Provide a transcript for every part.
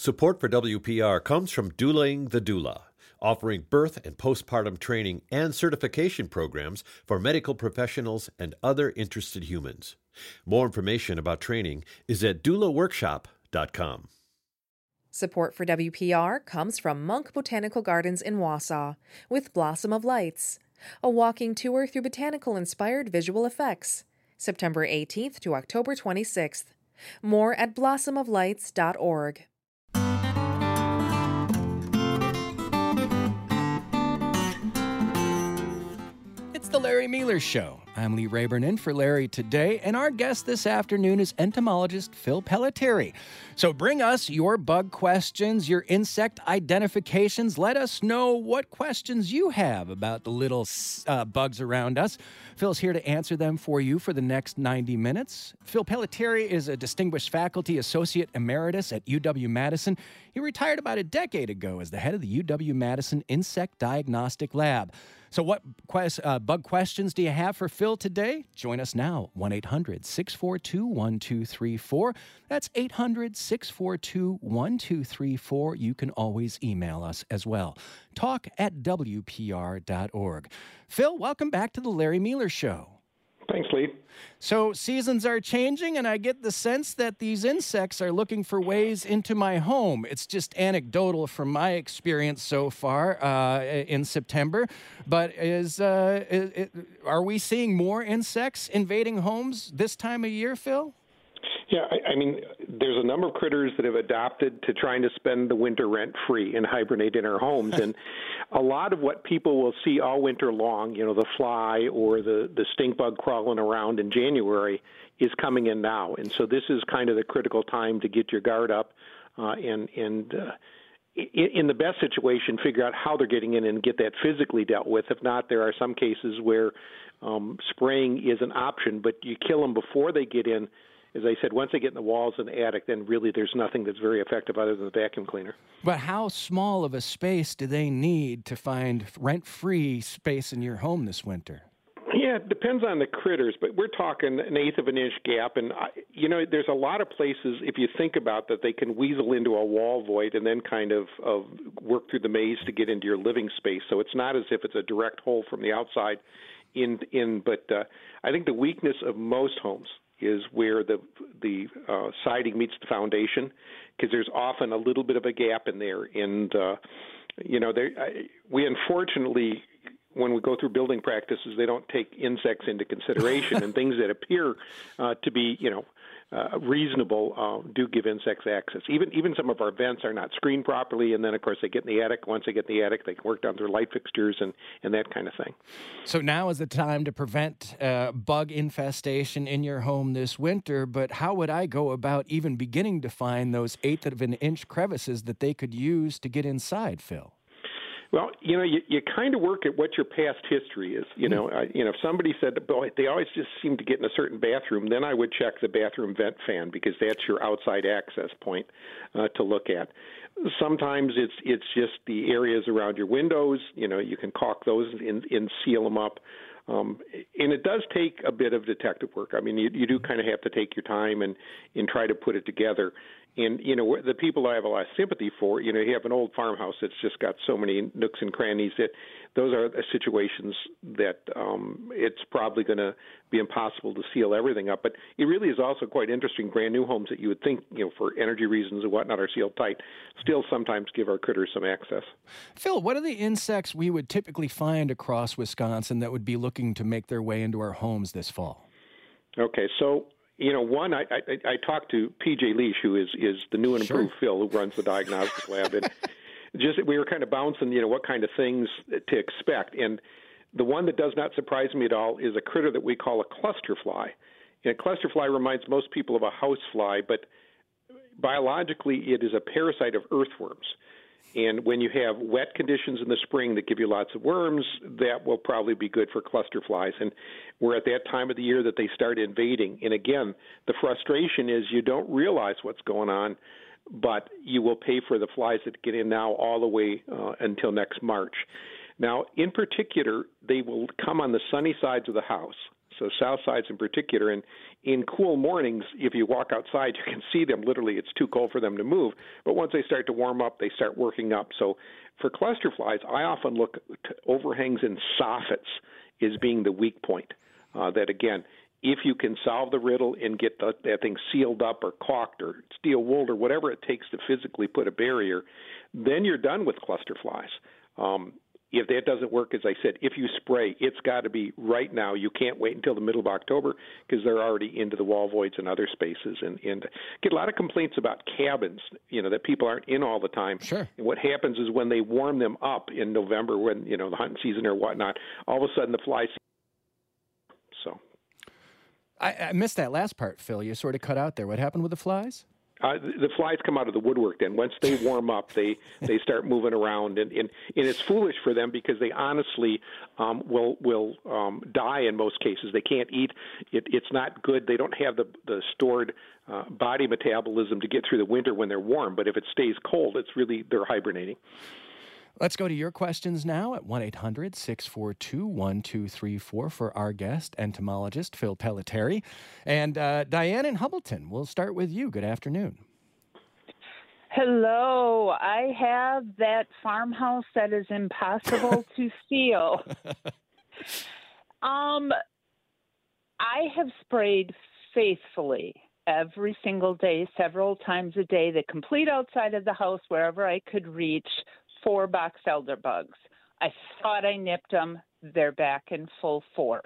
Support for WPR comes from Doulaing the Doula, offering birth and postpartum training and certification programs for medical professionals and other interested humans. More information about training is at doulaworkshop.com. Support for WPR comes from Monk Botanical Gardens in Wausau with Blossom of Lights, a walking tour through botanical-inspired visual effects, September 18th to October 26th. More at blossomoflights.org. It's the Larry Mueller Show. I'm Lee Rayburn in for Larry today, and our guest this afternoon is entomologist Phil Pelletieri. So bring us your bug questions, your insect identifications. Let us know what questions you have about the little bugs around us. Phil's here to answer them for you for the next 90 minutes. Phil Pelletieri is a distinguished faculty associate emeritus at UW-Madison. He retired about a decade ago as the head of the UW-Madison Insect Diagnostic Lab. So what bug questions do you have for Phil today? Join us now, 1-800-642-1234. That's 800-642-1234. You can always email us as well. talk@wpr.org. Phil, welcome back to the Larry Mueller Show. Thanks, Lee. So seasons are changing, and I get the sense that these insects are looking for ways into my home. It's just anecdotal from my experience so far in September. But are we seeing more insects invading homes this time of year, Phil? Yeah, I mean, there's a number of critters that have adopted to trying to spend the winter rent-free and hibernate in our homes. And a lot of what people will see all winter long, you know, the fly or the stink bug crawling around in January is coming in now. And so this is kind of the critical time to get your guard up and in the best situation, figure out how they're getting in and get that physically dealt with. If not, there are some cases where spraying is an option, but you kill them before they get in. As I said, once they get in the walls and the attic, then really there's nothing that's very effective other than the vacuum cleaner. But how small of a space do they need to find rent-free space in your home this winter? Yeah, it depends on the critters, but we're talking an eighth of an inch gap. And, there's a lot of places, if you think about that, they can weasel into a wall void and then kind of work through the maze to get into your living space. So it's not as if it's a direct hole from the outside but I think the weakness of most homes is where the siding meets the foundation, because there's often a little bit of a gap in there. And, we unfortunately, when we go through building practices, they don't take insects into consideration, and things that appear to be, reasonable do give insects access. Even some of our vents are not screened properly, and then, of course, they get in the attic. Once they get in the attic, they can work down their light fixtures and that kind of thing. So now is the time to prevent bug infestation in your home this winter, but how would I go about even beginning to find those eighth of an inch crevices that they could use to get inside, Phil? Well, you kind of work at what your past history is. If somebody said, boy, they always just seem to get in a certain bathroom, then I would check the bathroom vent fan, because that's your outside access point to look at. Sometimes it's just the areas around your windows. You can caulk those and seal them up. And it does take a bit of detective work. I mean, you do kind of have to take your time and try to put it together. And, the people I have a lot of sympathy for, you have an old farmhouse that's just got so many nooks and crannies that those are situations that it's probably going to be impossible to seal everything up. But it really is also quite interesting. Brand new homes that you would think, for energy reasons and whatnot are sealed tight, still sometimes give our critters some access. Phil, what are the insects we would typically find across Wisconsin that would be looking to make their way into our homes this fall? Okay, so one, I talked to P.J. Leash, who is the new and improved Phil, who runs the diagnostics lab, and we were kind of bouncing, what kind of things to expect. And the one that does not surprise me at all is a critter that we call a cluster fly. And a cluster fly reminds most people of a house fly, but biologically it is a parasite of earthworms. And when you have wet conditions in the spring that give you lots of worms, that will probably be good for cluster flies. And we're at that time of the year that they start invading. And again, the frustration is you don't realize what's going on, but you will pay for the flies that get in now all the way until next March. Now, in particular, they will come on the sunny sides of the house. So south sides in particular. And in cool mornings, if you walk outside, you can see them. Literally, it's too cold for them to move. But once they start to warm up, they start working up. So for cluster flies, I often look to overhangs and soffits as being the weak point. That, again, if you can solve the riddle and get that thing sealed up or caulked or steel wooled or whatever it takes to physically put a barrier, then you're done with cluster flies. If that doesn't work, as I said, if you spray, it's got to be right now. You can't wait until the middle of October because they're already into the wall voids and other spaces. And get a lot of complaints about cabins, that people aren't in all the time. Sure. And what happens is when they warm them up in November, when, the hunting season or whatnot, all of a sudden the flies. So. I missed that last part, Phil. You sort of cut out there. What happened with the flies? The flies come out of the woodwork then. Once they warm up, they start moving around. And it's foolish for them because they honestly will die in most cases. They can't eat. It's not good. They don't have the stored body metabolism to get through the winter when they're warm. But if it stays cold, they're hibernating. Let's go to your questions now at 1-800-642-1234 for our guest, entomologist Phil Pelletieri. And Diane in Hubbleton, we'll start with you. Good afternoon. Hello. I have that farmhouse that is impossible to steal. I have sprayed faithfully every single day, several times a day, the complete outside of the house, wherever I could reach, 4 box elder bugs. I thought I nipped them. They're back in full force.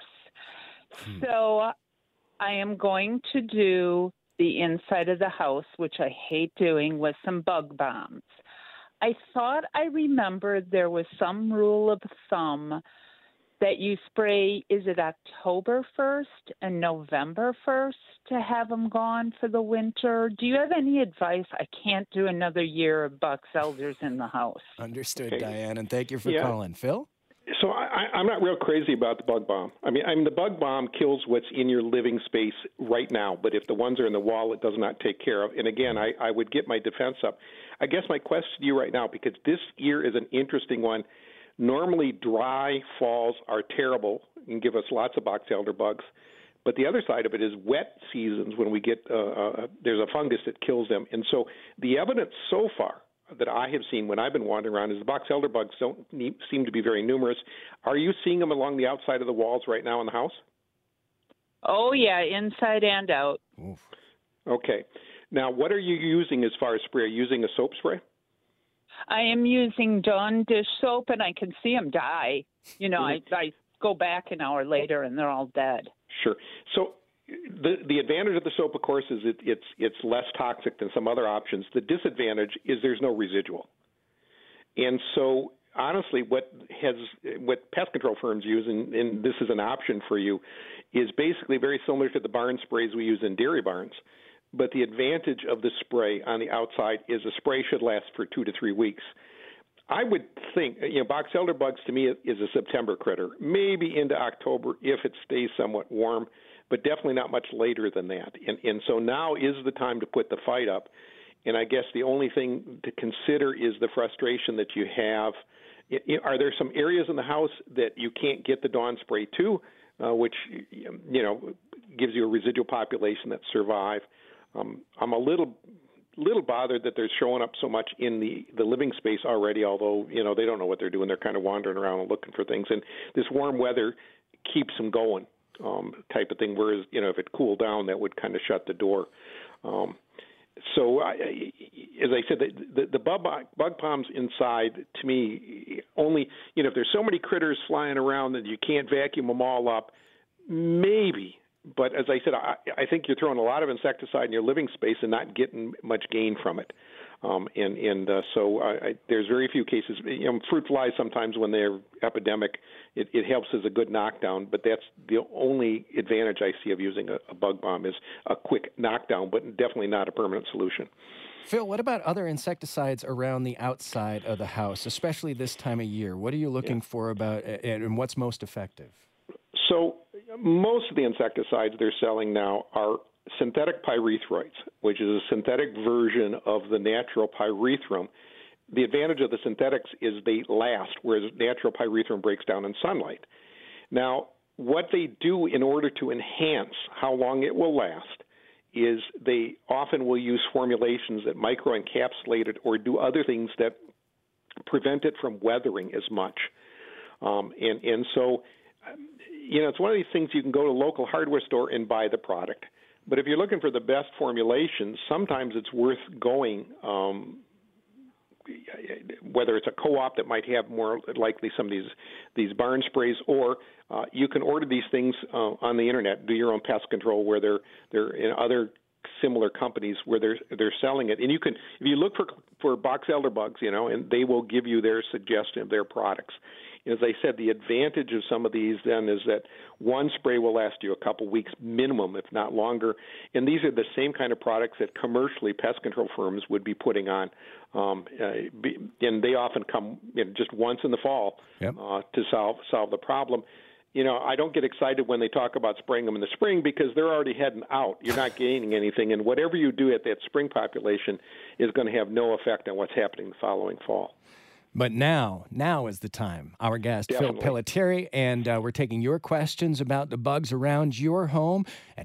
So I am going to do the inside of the house, which I hate doing, with some bug bombs. I thought I remembered there was some rule of thumb that you spray, is it October 1st and November 1st to have them gone for the winter? Do you have any advice? I can't do another year of box elders in the house. Understood, okay. Diane, and thank you for calling. Phil? So I'm not real crazy about the bug bomb. I mean, the bug bomb kills what's in your living space right now, but if the ones are in the wall, it does not take care of. And again, I would get my defense up. I guess my question to you right now, because this year is an interesting one. Normally, dry falls are terrible and give us lots of box elder bugs. But the other side of it is wet seasons when we get there's a fungus that kills them. And so the evidence so far that I have seen when I've been wandering around is the box elder bugs don't seem to be very numerous. Are you seeing them along the outside of the walls right now in the house? Oh, yeah, inside and out. Oof. Okay. Now, what are you using as far as spray? Are you using a soap spray? I am using Dawn dish soap, and I can see them die. I go back an hour later, and they're all dead. Sure. So the advantage of the soap, of course, is it's less toxic than some other options. The disadvantage is there's no residual. And so, honestly, what pest control firms use, and this is an option for you, is basically very similar to the barn sprays we use in dairy barns. But the advantage of the spray on the outside is the spray should last for 2 to 3 weeks. I would think, box elder bugs to me is a September critter, maybe into October if it stays somewhat warm, but definitely not much later than that. And so now is the time to put the fight up. And I guess the only thing to consider is the frustration that you have. Are there some areas in the house that you can't get the Dawn spray to, which, gives you a residual population that survive? I'm a little bothered that they're showing up so much in the living space already, although, they don't know what they're doing. They're kind of wandering around and looking for things. And this warm weather keeps them going, type of thing, whereas, if it cooled down, that would kind of shut the door. So, as I said, the bug bombs inside, to me, only, if there's so many critters flying around that you can't vacuum them all up, maybe. But as I said, I think you're throwing a lot of insecticide in your living space and not getting much gain from it. So there's very few cases. Fruit flies sometimes when they're epidemic, it helps as a good knockdown. But that's the only advantage I see of using a bug bomb is a quick knockdown, but definitely not a permanent solution. Phil, what about other insecticides around the outside of the house, especially this time of year? What are you looking for about, and what's most effective? So most of the insecticides they're selling now are synthetic pyrethroids, which is a synthetic version of the natural pyrethrum. The advantage of the synthetics is they last, whereas natural pyrethrum breaks down in sunlight. Now, what they do in order to enhance how long it will last is they often will use formulations that microencapsulate it or do other things that prevent it from weathering as much. And so, it's one of these things you can go to a local hardware store and buy the product. But if you're looking for the best formulations, sometimes it's worth going, whether it's a co-op that might have more likely some of these barn sprays, or you can order these things on the internet, do your own pest control, where they're in other similar companies where they're selling it. And you can, if you look for box elder bugs, and they will give you their suggestion of their products. As I said, the advantage of some of these then is that one spray will last you a couple weeks minimum, if not longer. And these are the same kind of products that commercially pest control firms would be putting on. And they often come just once in the fall to solve the problem. I don't get excited when they talk about spraying them in the spring because they're already heading out. You're not gaining anything. And whatever you do at that spring population is going to have no effect on what's happening the following fall. But now is the time. Our guest, Definitely. Phil Pelletieri, and we're taking your questions about the bugs around your home at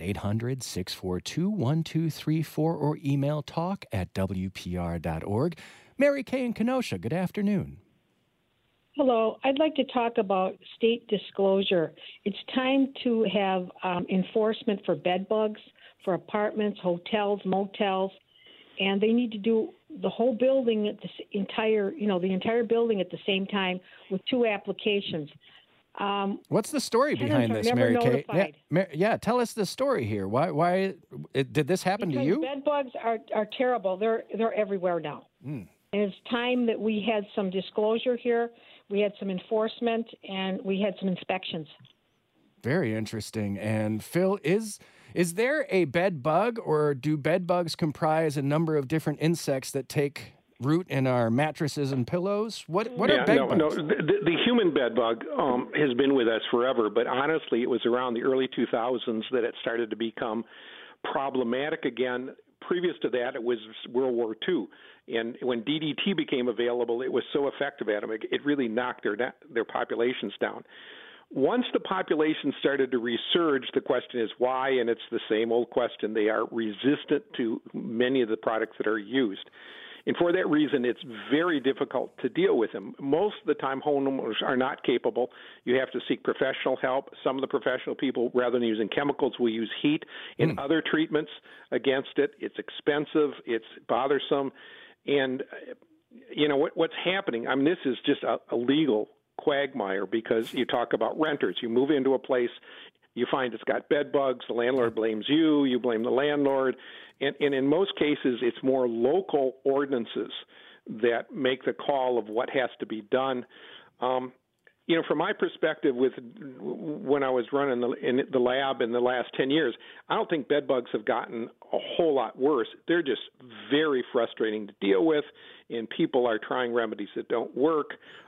800-642-1234 or email talk@wpr.org. Mary Kay in Kenosha, good afternoon. Hello. I'd like to talk about state disclosure. It's time to have enforcement for bed bugs, for apartments, hotels, motels, and they need to do the whole building at the entire building at the same time with 2 applications. What's the story behind this, Mary Kay? Yeah, tell us the story here. Why did this happen to you? Bed bugs are terrible. They're everywhere now. And it's time that we had some disclosure here. We had some enforcement, and we had some inspections. Very interesting. And Phil, is there a bed bug, or do bed bugs comprise a number of different insects that take root in our mattresses and pillows? What are bed bugs? No. The human bed bug has been with us forever, but honestly, it was around the early 2000s that it started to become problematic again. Previous to that, it was World War II. And when DDT became available, it was so effective at them, it really knocked their populations down. Once the population started to resurge, the question is why, and it's the same old question. They are resistant to many of the products that are used. And for that reason, it's very difficult to deal with them. Most of the time, homeowners are not capable. You have to seek professional help. Some of the professional people, rather than using chemicals, will use heat and other treatments against it. It's expensive. It's bothersome. And, what's happening, I mean, this is just a legal quagmire because you talk about renters. You move into a place, you find it's got bed bugs, the landlord blames you, you blame the landlord, and in most cases it's more local ordinances that make the call of what has to be done. From my perspective, when I was running the lab in the last 10 years, I don't think bed bugs have gotten a whole lot worse. They're just very frustrating to deal with, and people are trying remedies that don't work.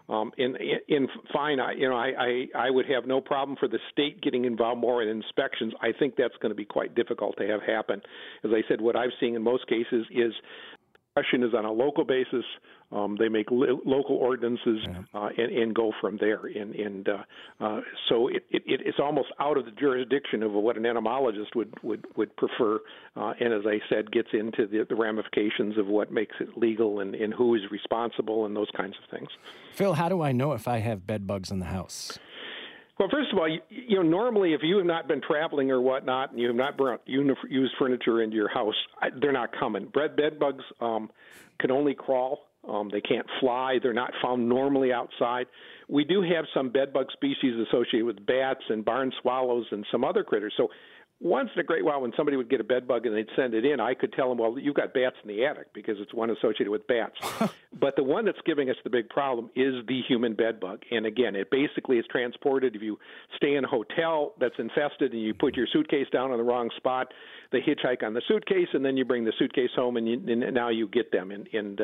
I would have no problem for the state getting involved more in inspections. I think that's going to be quite difficult to have happen. As I said, what I've seen in most cases is question is on a local basis. They make local ordinances and go from there. So it's almost out of the jurisdiction of what an entomologist would prefer. And as I said, gets into the ramifications of what makes it legal and who is responsible and those kinds of things. Phil, how do I know if I have bed bugs in the house? Well, first of all, normally if you have not been traveling or whatnot and you have not brought used furniture into your house, they're not coming. Bed bugs can only crawl. They can't fly. They're not found normally outside. We do have some bed bug species associated with bats and barn swallows and some other critters. So once in a great while when somebody would get a bed bug and they'd send it in, I could tell them, well, you've got bats in the attic because it's one associated with bats. But the one that's giving us the big problem is the human bed bug. And again, it basically is transported. If you stay in a hotel that's infested and you put your suitcase down on the wrong spot, they hitchhike on the suitcase, and then you bring the suitcase home, and now you get them. And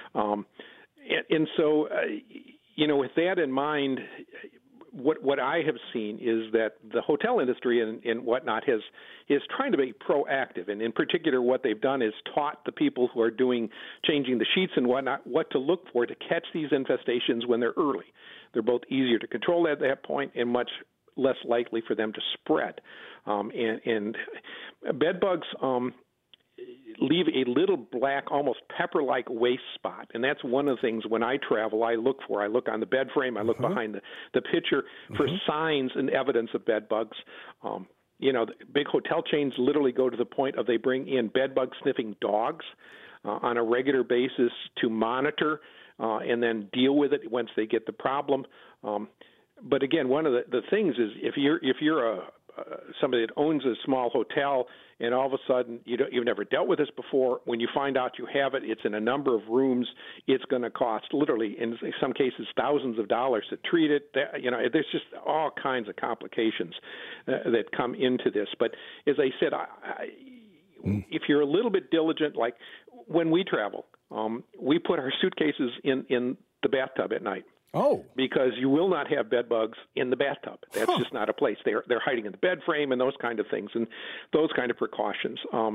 so, with that in mind, what I have seen is that the hotel industry and whatnot is trying to be proactive, and in particular, what they've done is taught the people who are changing the sheets and whatnot what to look for to catch these infestations when they're early. They're both easier to control at that point and much less likely for them to spread. And bed bugs leave a little black, almost pepper-like waste spot, and that's one of the things when I travel I look for. I look on the bed frame, I look behind the picture for signs and evidence of bed bugs. The big hotel chains literally go to the point of they bring in bed bug sniffing dogs on a regular basis to monitor and then deal with it once they get the problem. But again, one of the things is if you're somebody that owns a small hotel and all of a sudden you've never dealt with this before, when you find out you have it, it's in a number of rooms, it's going to cost literally, in some cases, thousands of dollars to treat it. There's just all kinds of complications that come into this. But as I said, if you're a little bit diligent, like when we travel, we put our suitcases in the bathtub at night. Oh, because you will not have bed bugs in the bathtub. That's just not a place. They're hiding in the bed frame and those kind of things and those kind of precautions.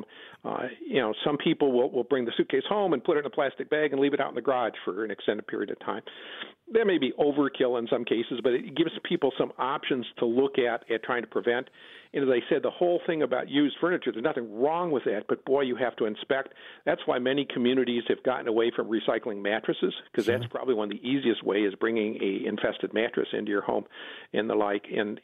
Some people will bring the suitcase home and put it in a plastic bag and leave it out in the garage for an extended period of time. That may be overkill in some cases, but it gives people some options to look at trying to prevent. And as I said, the whole thing about used furniture, there's nothing wrong with that, but boy, you have to inspect. That's why many communities have gotten away from recycling mattresses, because that's probably one of the easiest ways is bringing a infested mattress into your home and the like. And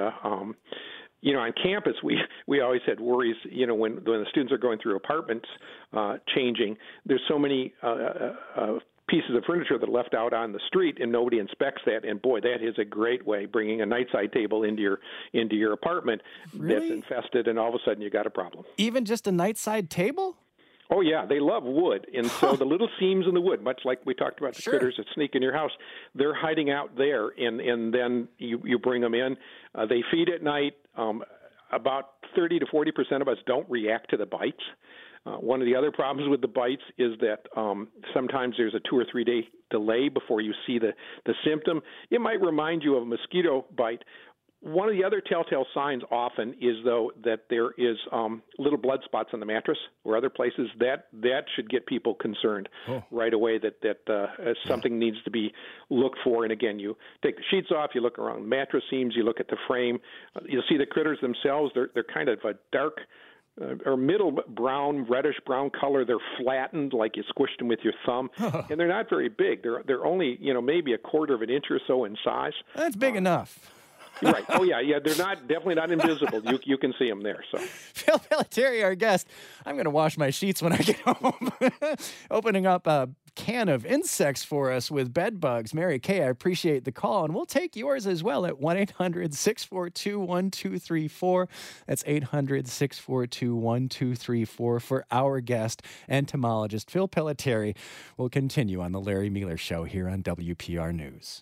on campus, we always had worries, when the students are going through apartments changing, there's so many pieces of furniture that are left out on the street and nobody inspects that. And boy, that is a great way, bringing a nightside table into your apartment that's infested, and all of a sudden you got a problem. Even just a nightside table? Oh, yeah, they love wood. And so the little seams in the wood, much like we talked about the critters that sneak in your house, they're hiding out there, and then you bring them in. They feed at night. About 30 to 40% of us don't react to the bites. One of the other problems with the bites is that sometimes there's a 2 or 3 day delay before you see the symptom. It might remind you of a mosquito bite. One of the other telltale signs often is, though, that there is little blood spots on the mattress or other places. That should get people concerned right away that something needs to be looked for. And again, you take the sheets off, you look around mattress seams, you look at the frame. You'll see the critters themselves. They're kind of a dark or middle brown, reddish brown color. They're flattened like you squished them with your thumb, and they're not very big. They're only maybe a quarter of an inch or so in size. That's big enough. Right. Oh, yeah. They're definitely not invisible. You can see them there. So, Phil Pelletieri, our guest. I'm going to wash my sheets when I get home. Opening up a can of insects for us with bed bugs. Mary Kay, I appreciate the call, and we'll take yours as well at 1-800-642-1234. That's 800-642-1234 for our guest, entomologist Phil Pelletieri. We'll continue on the Larry Miller Show here on WPR News.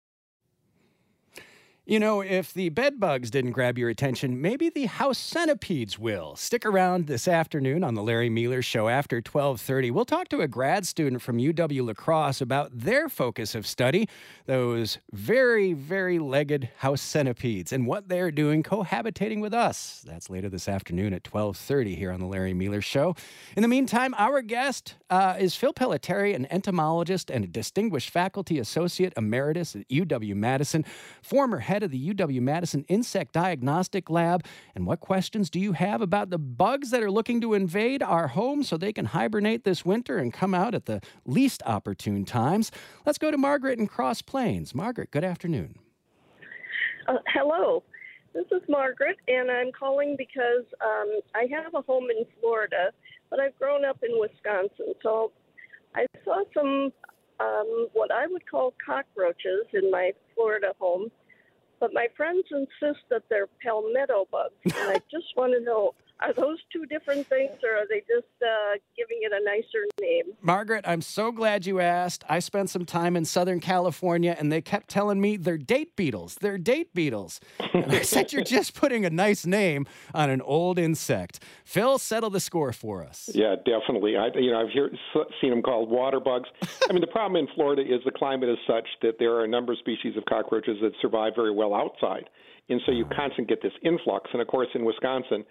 If the bed bugs didn't grab your attention, maybe the house centipedes will. Stick around this afternoon on the Larry Miller Show after 12:30. We'll talk to a grad student from UW-La Crosse about their focus of study, those very, very legged house centipedes, and what they're doing cohabitating with us. That's later this afternoon at 12:30 here on the Larry Miller Show. In the meantime, our guest is Phil Pelletieri, an entomologist and a distinguished faculty associate emeritus at UW-Madison, former head of the UW-Madison Insect Diagnostic Lab. And what questions do you have about the bugs that are looking to invade our home so they can hibernate this winter and come out at the least opportune times? Let's go to Margaret in Cross Plains. Margaret, good afternoon. Hello. This is Margaret, and I'm calling because I have a home in Florida, but I've grown up in Wisconsin. So I saw some what I would call cockroaches in my Florida home. But my friends insist that they're palmetto bugs, and I just want to know, are those two different things, or are they just giving it a nicer name? Margaret, I'm so glad you asked. I spent some time in Southern California, and they kept telling me they're date beetles. They're date beetles. And I said, you're just putting a nice name on an old insect. Phil, settle the score for us. Yeah, definitely. I've seen them called water bugs. I mean, the problem in Florida is the climate is such that there are a number of species of cockroaches that survive very well outside. And so you constantly get this influx. And, of course, in Wisconsin,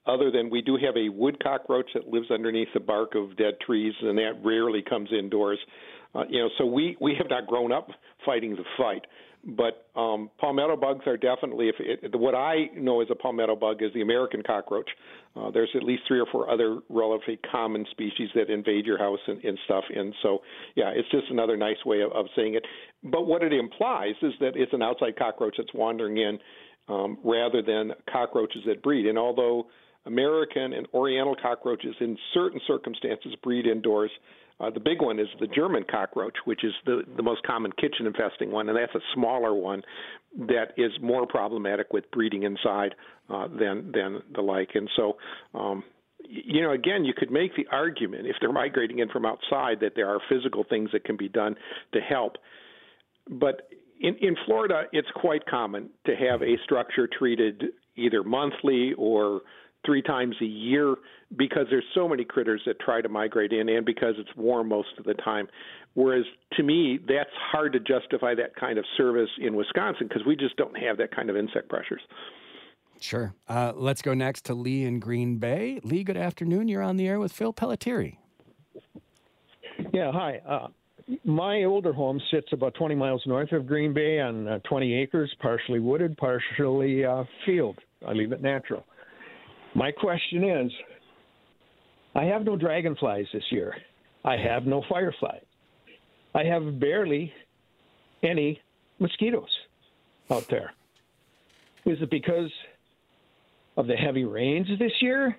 other than we do have a wood cockroach that lives underneath the bark of dead trees, and that rarely comes indoors. So we have not grown up fighting the fight. But palmetto bugs are definitely, what I know as a palmetto bug is the American cockroach. There's at least 3 or 4 other relatively common species that invade your house and stuff. And so, yeah, it's just another nice way of saying it. But what it implies is that it's an outside cockroach that's wandering in rather than cockroaches that breed. And although American and Oriental cockroaches in certain circumstances breed indoors, the big one is the German cockroach, which is the most common kitchen infesting one, and that's a smaller one that is more problematic with breeding inside than the like. And so, again, you could make the argument, if they're migrating in from outside, that there are physical things that can be done to help. But in Florida, it's quite common to have a structure treated either monthly or 3 times a year because there's so many critters that try to migrate in and because it's warm most of the time. Whereas to me, that's hard to justify that kind of service in Wisconsin because we just don't have that kind of insect pressures. Sure. Let's go next to Lee in Green Bay. Lee, good afternoon. You're on the air with Phil Pelletieri. Yeah, hi. My older home sits about 20 miles north of Green Bay on 20 acres, partially wooded, partially field. I leave it natural. My question is, I have no dragonflies this year. I have no fireflies. I have barely any mosquitoes out there. Is it because of the heavy rains this year?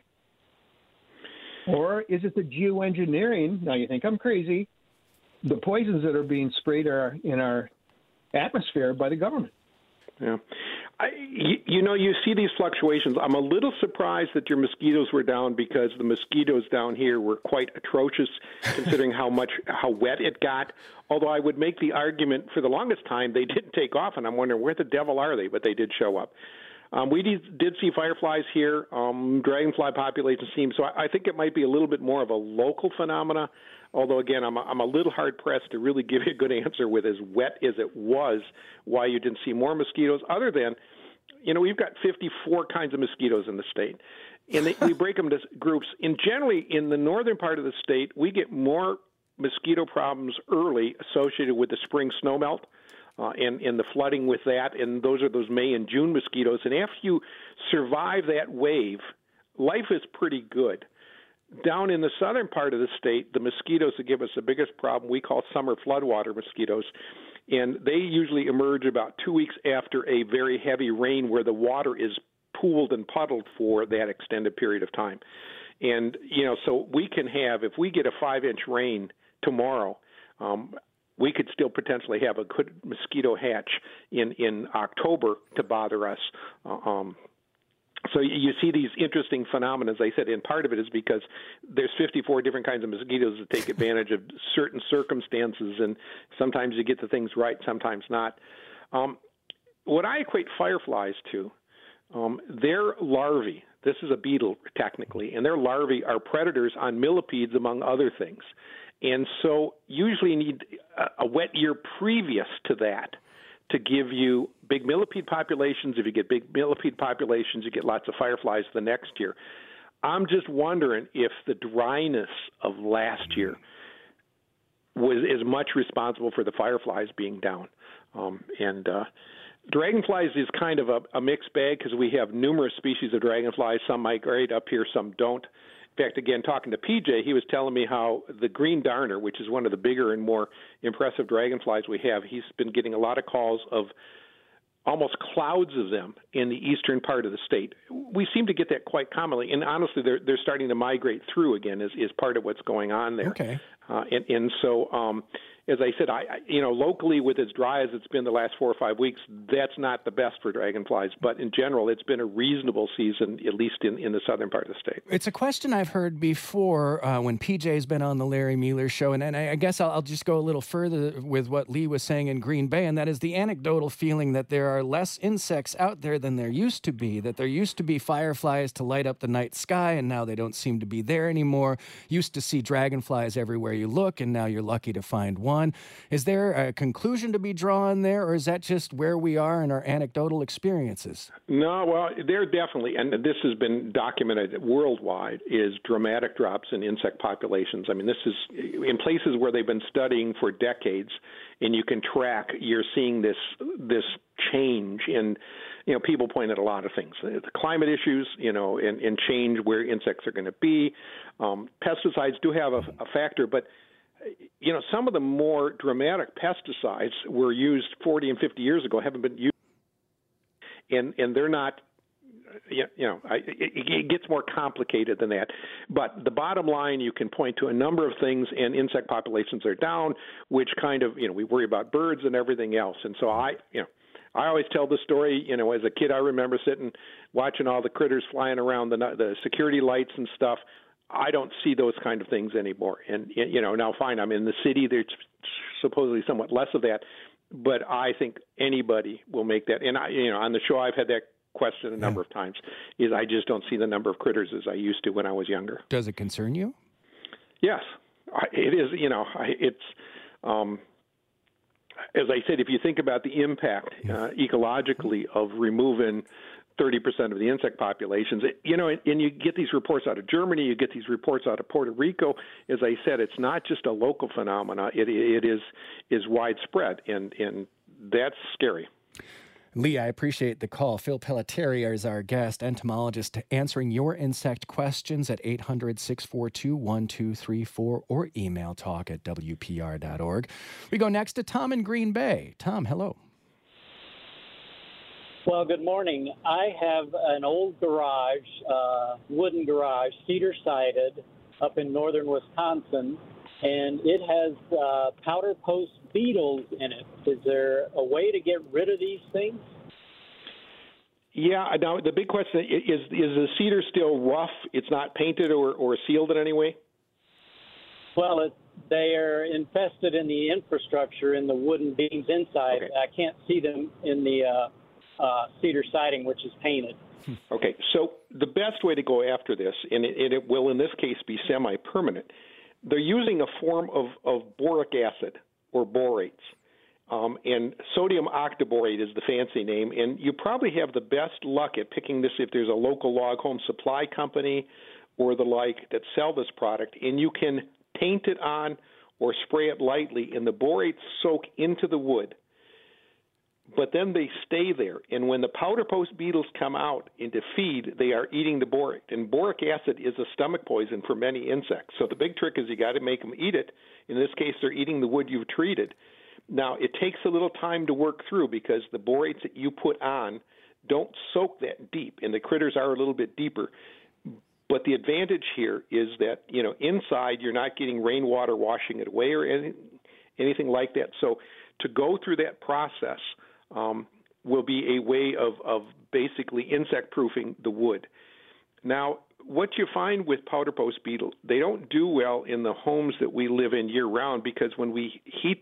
Or is it the geoengineering? Now you think I'm crazy. The poisons that are being sprayed are in our atmosphere by the government. Yeah. You see these fluctuations. I'm a little surprised that your mosquitoes were down because the mosquitoes down here were quite atrocious considering how wet it got. Although I would make the argument for the longest time they didn't take off, and I'm wondering where the devil are they, but they did show up. We did see fireflies here. Dragonfly population seems, so I think it might be a little bit more of a local phenomena. Although, again, I'm a little hard-pressed to really give you a good answer with as wet as it was why you didn't see more mosquitoes, other than, we've got 54 kinds of mosquitoes in the state. And we break them into groups. And generally, in the northern part of the state, we get more mosquito problems early associated with the spring snowmelt and the flooding with that. And those are those May and June mosquitoes. And after you survive that wave, life is pretty good. Down in the southern part of the state, the mosquitoes that give us the biggest problem we call summer floodwater mosquitoes, and they usually emerge about 2 weeks after a very heavy rain where the water is pooled and puddled for that extended period of time. And, so we can have, if we get a 5-inch rain tomorrow, we could still potentially have a good mosquito hatch in October to bother us. So you see these interesting phenomena, as I said, and part of it is because there's 54 different kinds of mosquitoes that take advantage of certain circumstances, and sometimes you get the things right, sometimes not. What I equate fireflies to, their larvae, this is a beetle technically, and their larvae are predators on millipedes, among other things. And so usually you need a wet year previous to that to give you big millipede populations. If you get big millipede populations, you get lots of fireflies the next year. I'm just wondering if the dryness of last year was as much responsible for the fireflies being down. Dragonflies is kind of a mixed bag because we have numerous species of dragonflies. Some migrate up here, some don't. In fact, again, talking to PJ, he was telling me how the green darner, which is one of the bigger and more impressive dragonflies we have, he's been getting a lot of calls of almost clouds of them in the eastern part of the state. We seem to get that quite commonly, and honestly, they're starting to migrate through again is part of what's going on there. Okay. So, as I said, locally with as dry as it's been the last 4 or 5 weeks, that's not the best for dragonflies. But in general, it's been a reasonable season, at least in the southern part of the state. It's a question I've heard before when PJ's been on the Larry Miller Show, and I guess I'll just go a little further with what Lee was saying in Green Bay, and that is the anecdotal feeling that there are less insects out there than there used to be, that there used to be fireflies to light up the night sky, and now they don't seem to be there anymore. Used to see dragonflies everywhere you look, and now you're lucky to find one. on. Is there a conclusion to be drawn there, or is that just where we are in our anecdotal experiences? No, well, there definitely, and this has been documented worldwide, is dramatic drops in insect populations. I mean, this is in places where they've been studying for decades, and you can track, you're seeing this change in, people point at a lot of things. The climate issues, and change where insects are going to be. Pesticides do have a factor, but some of the more dramatic pesticides were used 40 and 50 years ago, haven't been used, and they're not, it gets more complicated than that. But the bottom line, you can point to a number of things, and insect populations are down, which kind of, we worry about birds and everything else. And so I always tell the story, as a kid, I remember sitting watching all the critters flying around the security lights and stuff. I don't see those kind of things anymore. And, now fine, I'm in the city. There's supposedly somewhat less of that. But I think anybody will make that. And, on the show, I've had that question a number of times, is I just don't see the number of critters as I used to when I was younger. Does it concern you? Yes, it is. It's, as I said, if you think about the impact ecologically of removing 30% of the insect populations, and you get these reports out of Germany, you get these reports out of Puerto Rico. As I said, it's not just a local phenomena; it is widespread, and that's scary. Lee, I appreciate the call. Phil Pelletieri is our guest, entomologist, answering your insect questions at 800-642-1234 or email talk@wpr.org. We go next to Tom in Green Bay. Tom, hello. Well, good morning. I have an old garage, wooden garage, cedar-sided, up in northern Wisconsin, and it has powder post beetles in it. Is there a way to get rid of these things? Yeah. Now, the big question is the cedar still rough? It's not painted or sealed in any way? Well, they are infested in the infrastructure in the wooden beams inside. Okay. I can't see them in the cedar siding, which is painted. Okay. So the best way to go after this, and it will in this case be semi-permanent, they're using a form of boric acid or borates. And sodium octaborate is the fancy name. And you probably have the best luck at picking this if there's a local log home supply company or the like that sell this product. And you can paint it on or spray it lightly, and the borates soak into the wood. But then they stay there. And when the powder post beetles come out into feed, they are eating the borate. And boric acid is a stomach poison for many insects. So the big trick is you got to make them eat it. In this case, they're eating the wood you've treated. Now, it takes a little time to work through because the borates that you put on don't soak that deep, and the critters are a little bit deeper. But the advantage here is that, inside you're not getting rainwater washing it away or anything like that. So to go through that process will be a way of basically insect-proofing the wood. Now, what you find with powder post beetle, they don't do well in the homes that we live in year-round because when we heat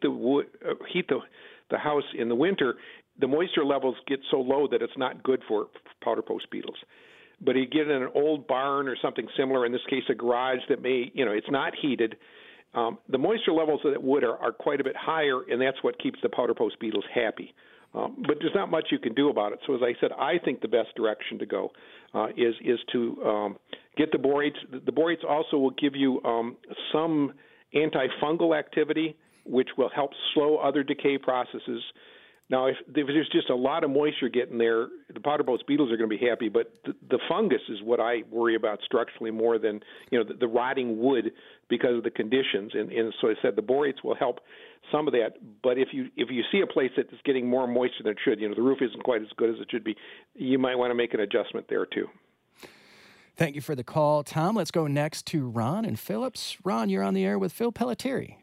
the house in the winter, the moisture levels get so low that it's not good for powder post beetles. But you get in an old barn or something similar, in this case a garage that may, it's not heated, the moisture levels of that wood are quite a bit higher, and that's what keeps the powder post beetles happy. But there's not much you can do about it. So as I said, I think the best direction to go is to get the borates. The borates also will give you some antifungal activity, which will help slow other decay processes. Now, if there's just a lot of moisture getting there, the powder post beetles are going to be happy, but the fungus is what I worry about structurally more than the rotting wood because of the conditions. And so I said the borates will help some of that. But if you see a place that is getting more moisture than it should, the roof isn't quite as good as it should be, you might want to make an adjustment there too. Thank you for the call, Tom. Let's go next to Ron in Phillips. Ron, you're on the air with Phil Pelletieri.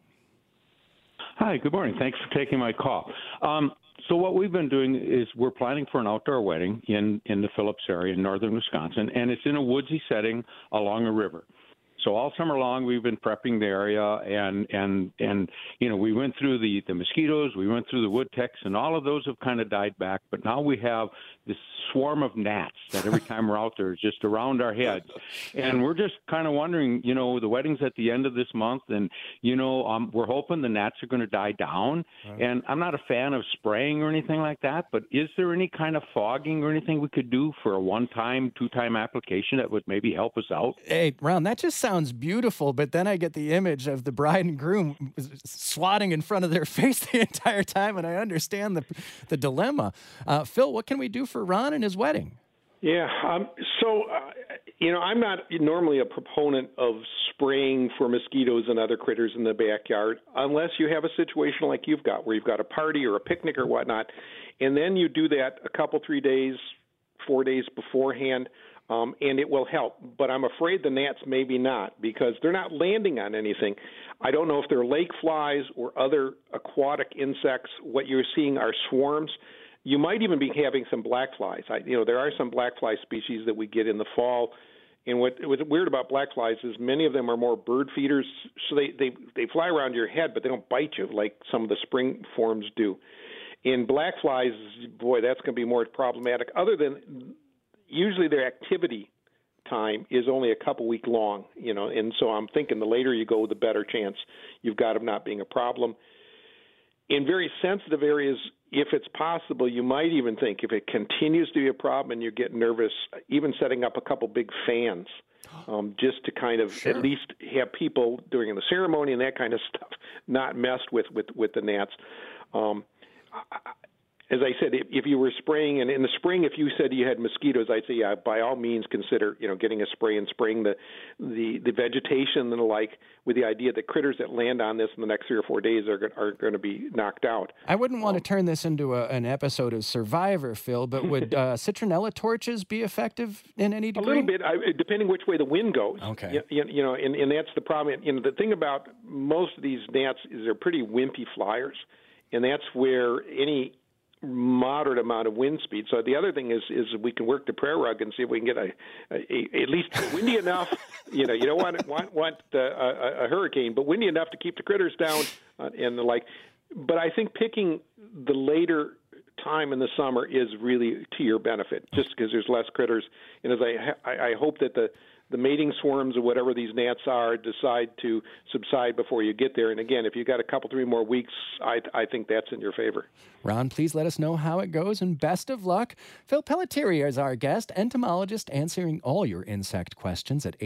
Hi, good morning. Thanks for taking my call. So what we've been doing is we're planning for an outdoor wedding in the Phillips area in northern Wisconsin, and it's in a woodsy setting along a river. So all summer long, we've been prepping the area, and we went through the mosquitoes, we went through the wood ticks, and all of those have kind of died back. But now we have this swarm of gnats that every time we're out there is just around our heads. And we're just kind of wondering, the wedding's at the end of this month, and, we're hoping the gnats are going to die down. And I'm not a fan of spraying or anything like that, but is there any kind of fogging or anything we could do for a one-time, two-time application that would maybe help us out? Hey, Ron, that just sounds beautiful, but then I get the image of the bride and groom swatting in front of their face the entire time, and I understand the dilemma. Phil, what can we do for Ron and his wedding? Yeah, I'm not normally a proponent of spraying for mosquitoes and other critters in the backyard unless you have a situation like you've got, where you've got a party or a picnic or whatnot, and then you do that a couple, 3 days, 4 days beforehand, and it will help. But I'm afraid the gnats maybe not, because they're not landing on anything. I don't know if they're lake flies or other aquatic insects. What you're seeing are swarms. You might even be having some black flies. There are some black fly species that we get in the fall. And what's weird about black flies is many of them are more bird feeders, so they fly around your head, but they don't bite you like some of the spring forms do. In black flies, boy, that's going to be more problematic. Other than usually their activity time is only a couple week long, and so I'm thinking the later you go, the better chance you've got of not being a problem. In very sensitive areas, if it's possible, you might even think, if it continues to be a problem and you get nervous, even setting up a couple big fans, just to kind of at least have people during the ceremony and that kind of stuff not messed with the gnats. As I said, if you were spraying, and in the spring, if you said you had mosquitoes, I'd say, yeah, by all means consider, getting a spray and spraying the vegetation and the like, with the idea that critters that land on this in the next 3 or 4 days are going to be knocked out. I wouldn't want to turn this into an episode of Survivor, Phil, but would citronella torches be effective in any degree? A little bit, depending which way the wind goes. Okay. And that's the problem. The thing about most of these gnats is they're pretty wimpy flyers, and that's where any moderate amount of wind speed. So the other thing is we can work the prayer rug and see if we can get at least windy enough. You don't want a hurricane, but windy enough to keep the critters down and the like. But I think picking the later time in the summer is really to your benefit, just because there's less critters. And as I hope that the mating swarms or whatever these gnats are decide to subside before you get there. And again, if you got a couple, 3 more weeks, I think that's in your favor. Ron, please let us know how it goes, and best of luck. Phil Pelletieri is our guest, entomologist, answering all your insect questions at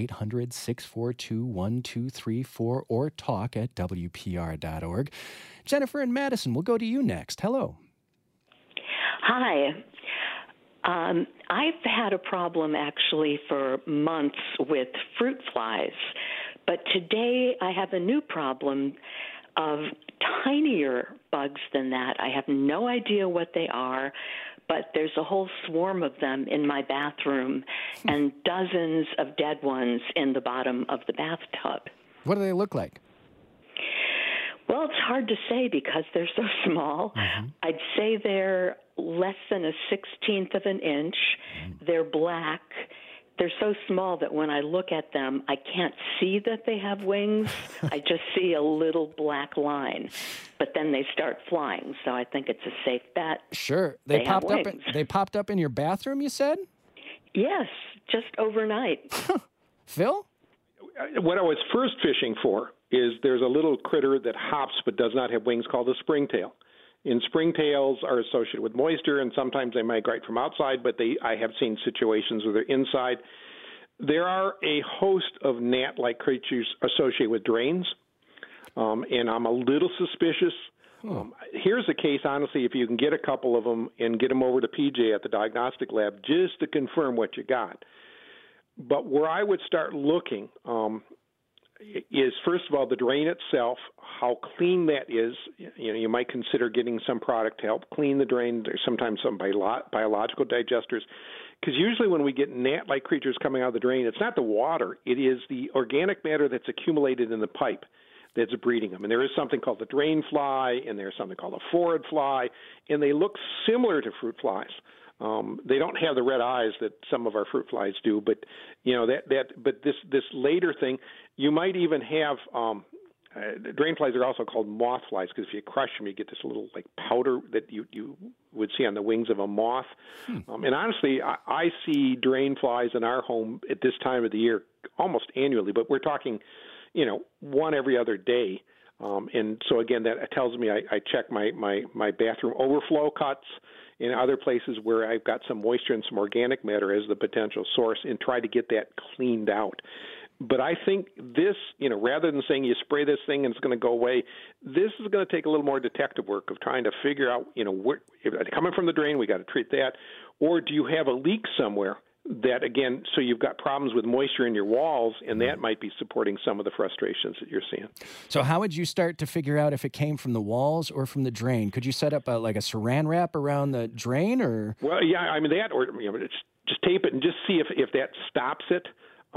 800-642-1234 or talk at WPR.org. Jennifer in Madison, we'll go to you next. Hello. Hi. I've had a problem actually for months with fruit flies, but today I have a new problem of tinier bugs than that. I have no idea what they are, but there's a whole swarm of them in my bathroom and dozens of dead ones in the bottom of the bathtub. What do they look like? Well, it's hard to say because they're so small. Mm-hmm. I'd say they're less than a 16th of an inch. They're black. They're so small that when I look at them, I can't see that they have wings. I just see a little black line. But then they start flying, so I think it's a safe bet. Sure. They popped up in your bathroom, you said? Yes, just overnight. Phil? What I was first fishing for is there's a little critter that hops but does not have wings called a springtail. And springtails are associated with moisture, and sometimes they migrate from outside, but I have seen situations where they're inside. There are a host of gnat-like creatures associated with drains, and I'm a little suspicious. Here's the case, honestly, if you can get a couple of them and get them over to PJ at the diagnostic lab just to confirm what you got. But where I would start looking is, first of all, the drain itself, how clean that is. You might consider getting some product to help clean the drain. There's sometimes some biological digesters, because usually when we get gnat-like creatures coming out of the drain, it's not the water. It is the organic matter that's accumulated in the pipe that's breeding them. And there is something called the drain fly, and there's something called a forward fly, and they look similar to fruit flies. They don't have the red eyes that some of our fruit flies do, but but this later thing, you might even have drain flies are also called moth flies because if you crush them, you get this little like powder that you would see on the wings of a moth. And honestly, I see drain flies in our home at this time of the year almost annually, but we're talking, one every other day. And so again, that tells me I check my bathroom overflow cuts in other places where I've got some moisture and some organic matter as the potential source and try to get that cleaned out. But I think this, rather than saying you spray this thing and it's going to go away, this is going to take a little more detective work of trying to figure out, where, if it's coming from the drain, we got to treat that. Or do you have a leak somewhere that, again, so you've got problems with moisture in your walls, and that might be supporting some of the frustrations that you're seeing. So how would you start to figure out if it came from the walls or from the drain? Could you set up a saran wrap around the drain? Or? Well, yeah, I mean, that, or just tape it and just see if that stops it.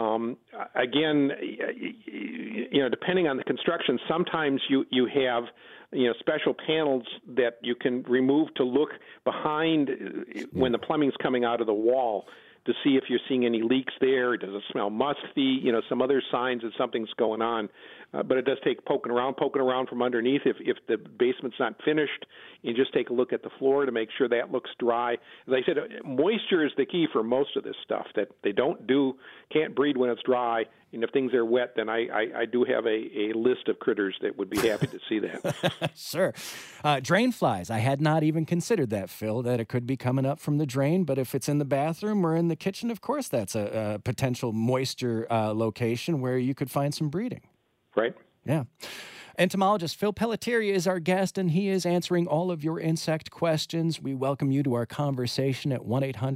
Again, depending on the construction, sometimes you have special panels that you can remove to look behind when the plumbing's coming out of the wall to see if you're seeing any leaks there. Does it smell musty? Some other signs that something's going on. But it does take poking around from underneath. If the basement's not finished, you just take a look at the floor to make sure that looks dry. As I said, moisture is the key for most of this stuff. That they can't breed when it's dry. And if things are wet, then I do have a list of critters that would be happy to see that. Sure. Drain flies. I had not even considered that, Phil, that it could be coming up from the drain. But if it's in the bathroom or in the kitchen, of course, that's a potential moisture location where you could find some breeding. Right. Yeah. Entomologist Phil Pelletieri is our guest, and he is answering all of your insect questions. We welcome you to our conversation at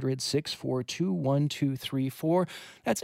1-800-642-1234. That's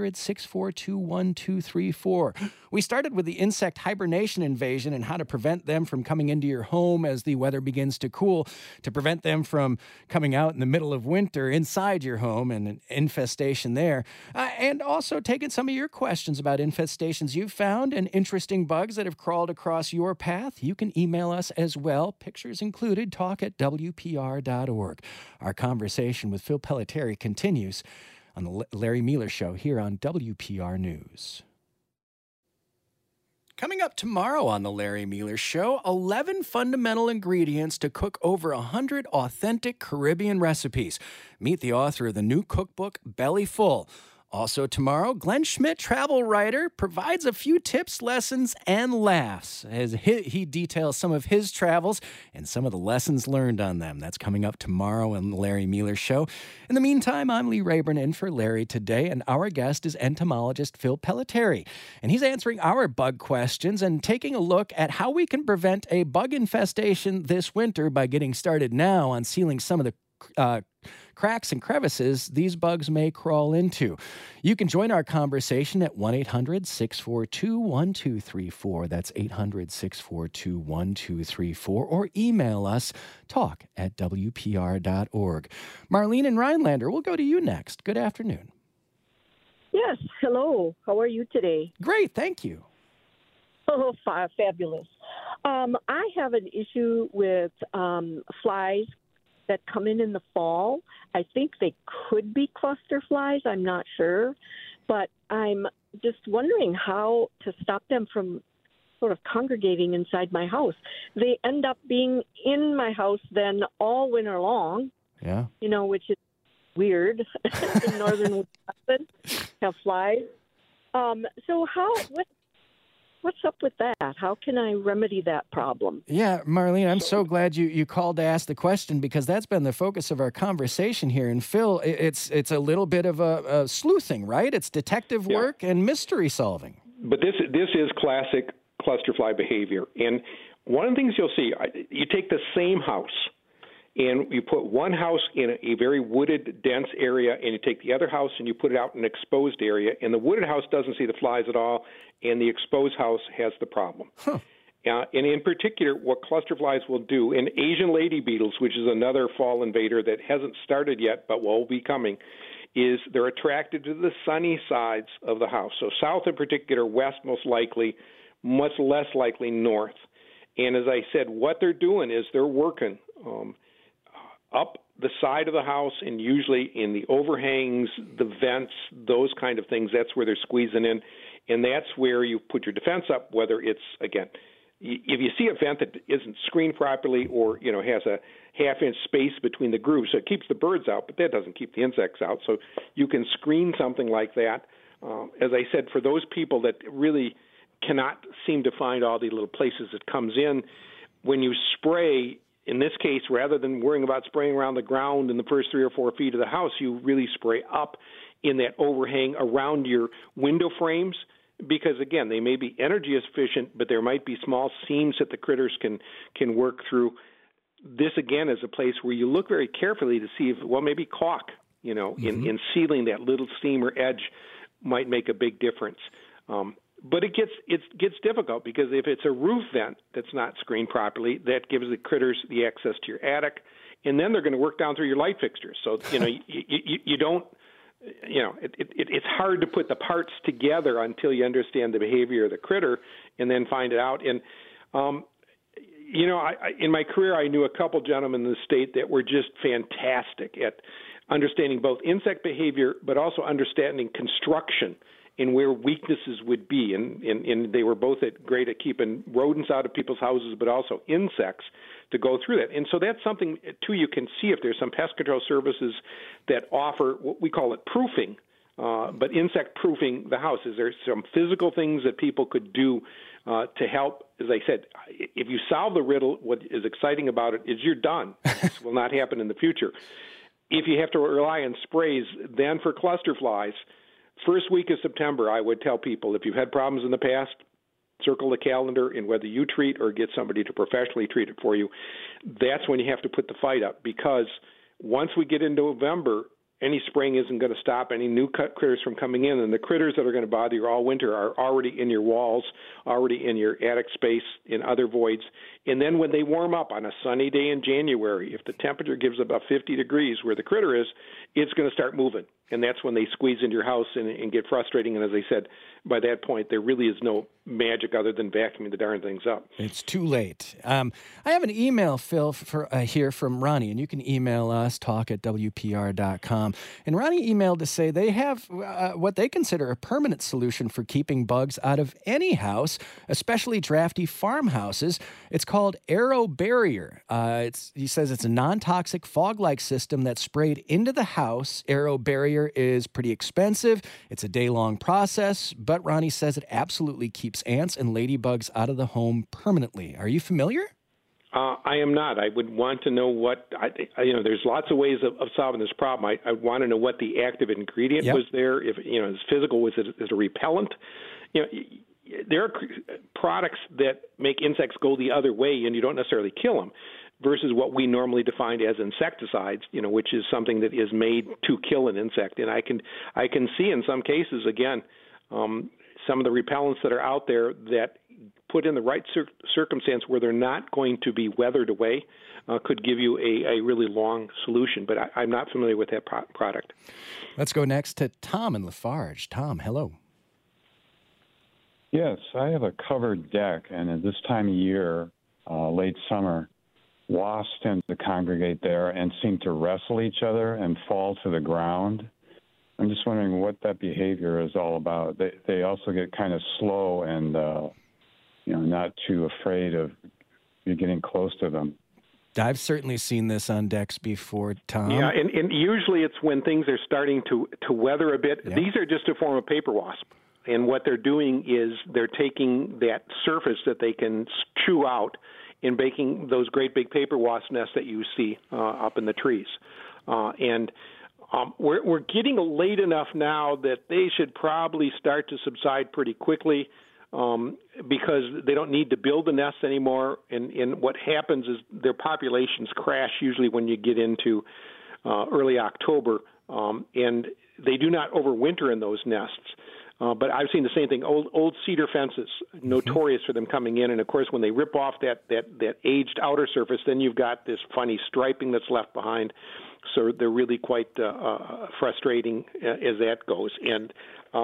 800-642-1234. We started with the insect hibernation invasion and how to prevent them from coming into your home as the weather begins to cool, to prevent them from coming out in the middle of winter inside your home and an infestation there. And also taking some of your questions about infestations you've found and interesting bugs that have crawled across your path. You can email us as well, pictures included, talk@wpr.org. Our conversation with Phil Pelletieri continues on the Larry Miller Show here on WPR News. Coming up tomorrow on the Larry Miller Show, 11 fundamental ingredients to cook over 100 authentic Caribbean recipes. Meet the author of the new cookbook, Belly Full. Also tomorrow, Glenn Schmidt, travel writer, provides a few tips, lessons, and laughs as he details some of his travels and some of the lessons learned on them. That's coming up tomorrow on the Larry Miller Show. In the meantime, I'm Lee Rayburn in for Larry today, and our guest is entomologist Phil Pelletieri. And he's answering our bug questions and taking a look at how we can prevent a bug infestation this winter by getting started now on sealing some of the cracks and crevices these bugs may crawl into. You can join our conversation at 1-800-642-1234. That's 800-642-1234. Or email us, talk@wpr.org. Marlene and Rhinelander, we'll go to you next. Good afternoon. Yes, hello. How are you today? Great, thank you. Oh, fabulous. I have an issue with flies that come in the fall. I think they could be cluster flies. I'm not sure. But I'm just wondering how to stop them from sort of congregating inside my house. They end up being in my house then all winter long. Yeah. Which is weird in northern Wisconsin, have flies. So what's up with that? How can I remedy that problem? Yeah, Marlene, I'm so glad you called to ask the question because that's been the focus of our conversation here. And Phil, it's a little bit of a sleuthing, right? It's detective work and mystery solving. But this is classic cluster fly behavior. And one of the things you'll see, you take the same house and you put one house in a very wooded, dense area, and you take the other house and you put it out in an exposed area, and the wooded house doesn't see the flies at all, and the exposed house has the problem. Huh. And in particular, what cluster flies will do, and Asian lady beetles, which is another fall invader that hasn't started yet but will be coming, is they're attracted to the sunny sides of the house. So south in particular, west most likely, much less likely north. And as I said, what they're doing is they're working up the side of the house, and usually in the overhangs, the vents, those kind of things. That's where they're squeezing in, and that's where you put your defense up, whether it's, again, if you see a vent that isn't screened properly or, has a half-inch space between the grooves, so it keeps the birds out, but that doesn't keep the insects out. So you can screen something like that. As I said, for those people that really cannot seem to find all the little places it comes in, when you spray, in this case, rather than worrying about spraying around the ground in the first 3 or 4 feet of the house, you really spray up in that overhang around your window frames, because, again, they may be energy efficient, but there might be small seams that the critters can work through. This, again, is a place where you look very carefully to see if, maybe caulk, in sealing that little seam or edge might make a big difference. But it gets difficult, because if it's a roof vent that's not screened properly, that gives the critters the access to your attic, and then they're going to work down through your light fixtures. So, you don't – it's hard to put the parts together until you understand the behavior of the critter and then find it out. And, in my career, I knew a couple gentlemen in the state that were just fantastic at understanding both insect behavior, but also understanding construction and where weaknesses would be. And they were both great at keeping rodents out of people's houses, but also insects to go through that. And so that's something, too, you can see if there's some pest control services that offer what we call it proofing, but insect proofing the house. Is there some physical things that people could do to help? As I said, if you solve the riddle, what is exciting about it is you're done. This will not happen in the future. If you have to rely on sprays, then for cluster flies, first week of September, I would tell people, if you've had problems in the past, circle the calendar, and whether you treat or get somebody to professionally treat it for you, that's when you have to put the fight up, because once we get into November, any spraying isn't going to stop any new critters from coming in, and the critters that are going to bother you all winter are already in your walls, already in your attic space, in other voids. And then when they warm up on a sunny day in January, if the temperature gives about 50 degrees where the critter is, it's going to start moving. And that's when they squeeze into your house and get frustrating. And as I said, by that point, there really is no magic other than vacuuming the darn things up. It's too late. I have an email, Phil, here from Ronnie, and you can email us, talk@wpr.com. And Ronnie emailed to say they have what they consider a permanent solution for keeping bugs out of any house, especially drafty farmhouses. It's called Aero Barrier. He says it's a non-toxic fog-like system that's sprayed into the house. Aero Barrier is pretty expensive. It's a day-long process, but Ronnie says it absolutely keeps ants and ladybugs out of the home permanently. Are you familiar? I am not. I would want to know what there's lots of ways of solving this problem. I want to know what the active ingredient was there. If it's physical, was it a repellent? There are products that make insects go the other way, and you don't necessarily kill them, versus what we normally define as insecticides, which is something that is made to kill an insect. And I can see in some cases, again, some of the repellents that are out there that put in the right circumstance where they're not going to be weathered away could give you a really long solution. But I'm not familiar with that product. Let's go next to Tom in Lafarge. Tom, hello. Yes, I have a covered deck, and at this time of year, late summer, wasps tend to congregate there and seem to wrestle each other and fall to the ground. I'm just wondering what that behavior is all about. They also get kind of slow and, not too afraid of you getting close to them. I've certainly seen this on decks before, Tom. Yeah, and usually it's when things are starting to weather a bit. Yeah. These are just a form of paper wasp. And what they're doing is they're taking that surface that they can chew out and making those great big paper wasp nests that you see up in the trees. We're getting late enough now that they should probably start to subside pretty quickly because they don't need to build the nests anymore. And what happens is their populations crash usually when you get into early October, and they do not overwinter in those nests. But I've seen the same thing. Old cedar fences, notorious for them coming in. And, of course, when they rip off that aged outer surface, then you've got this funny striping that's left behind. So they're really quite frustrating as that goes. And,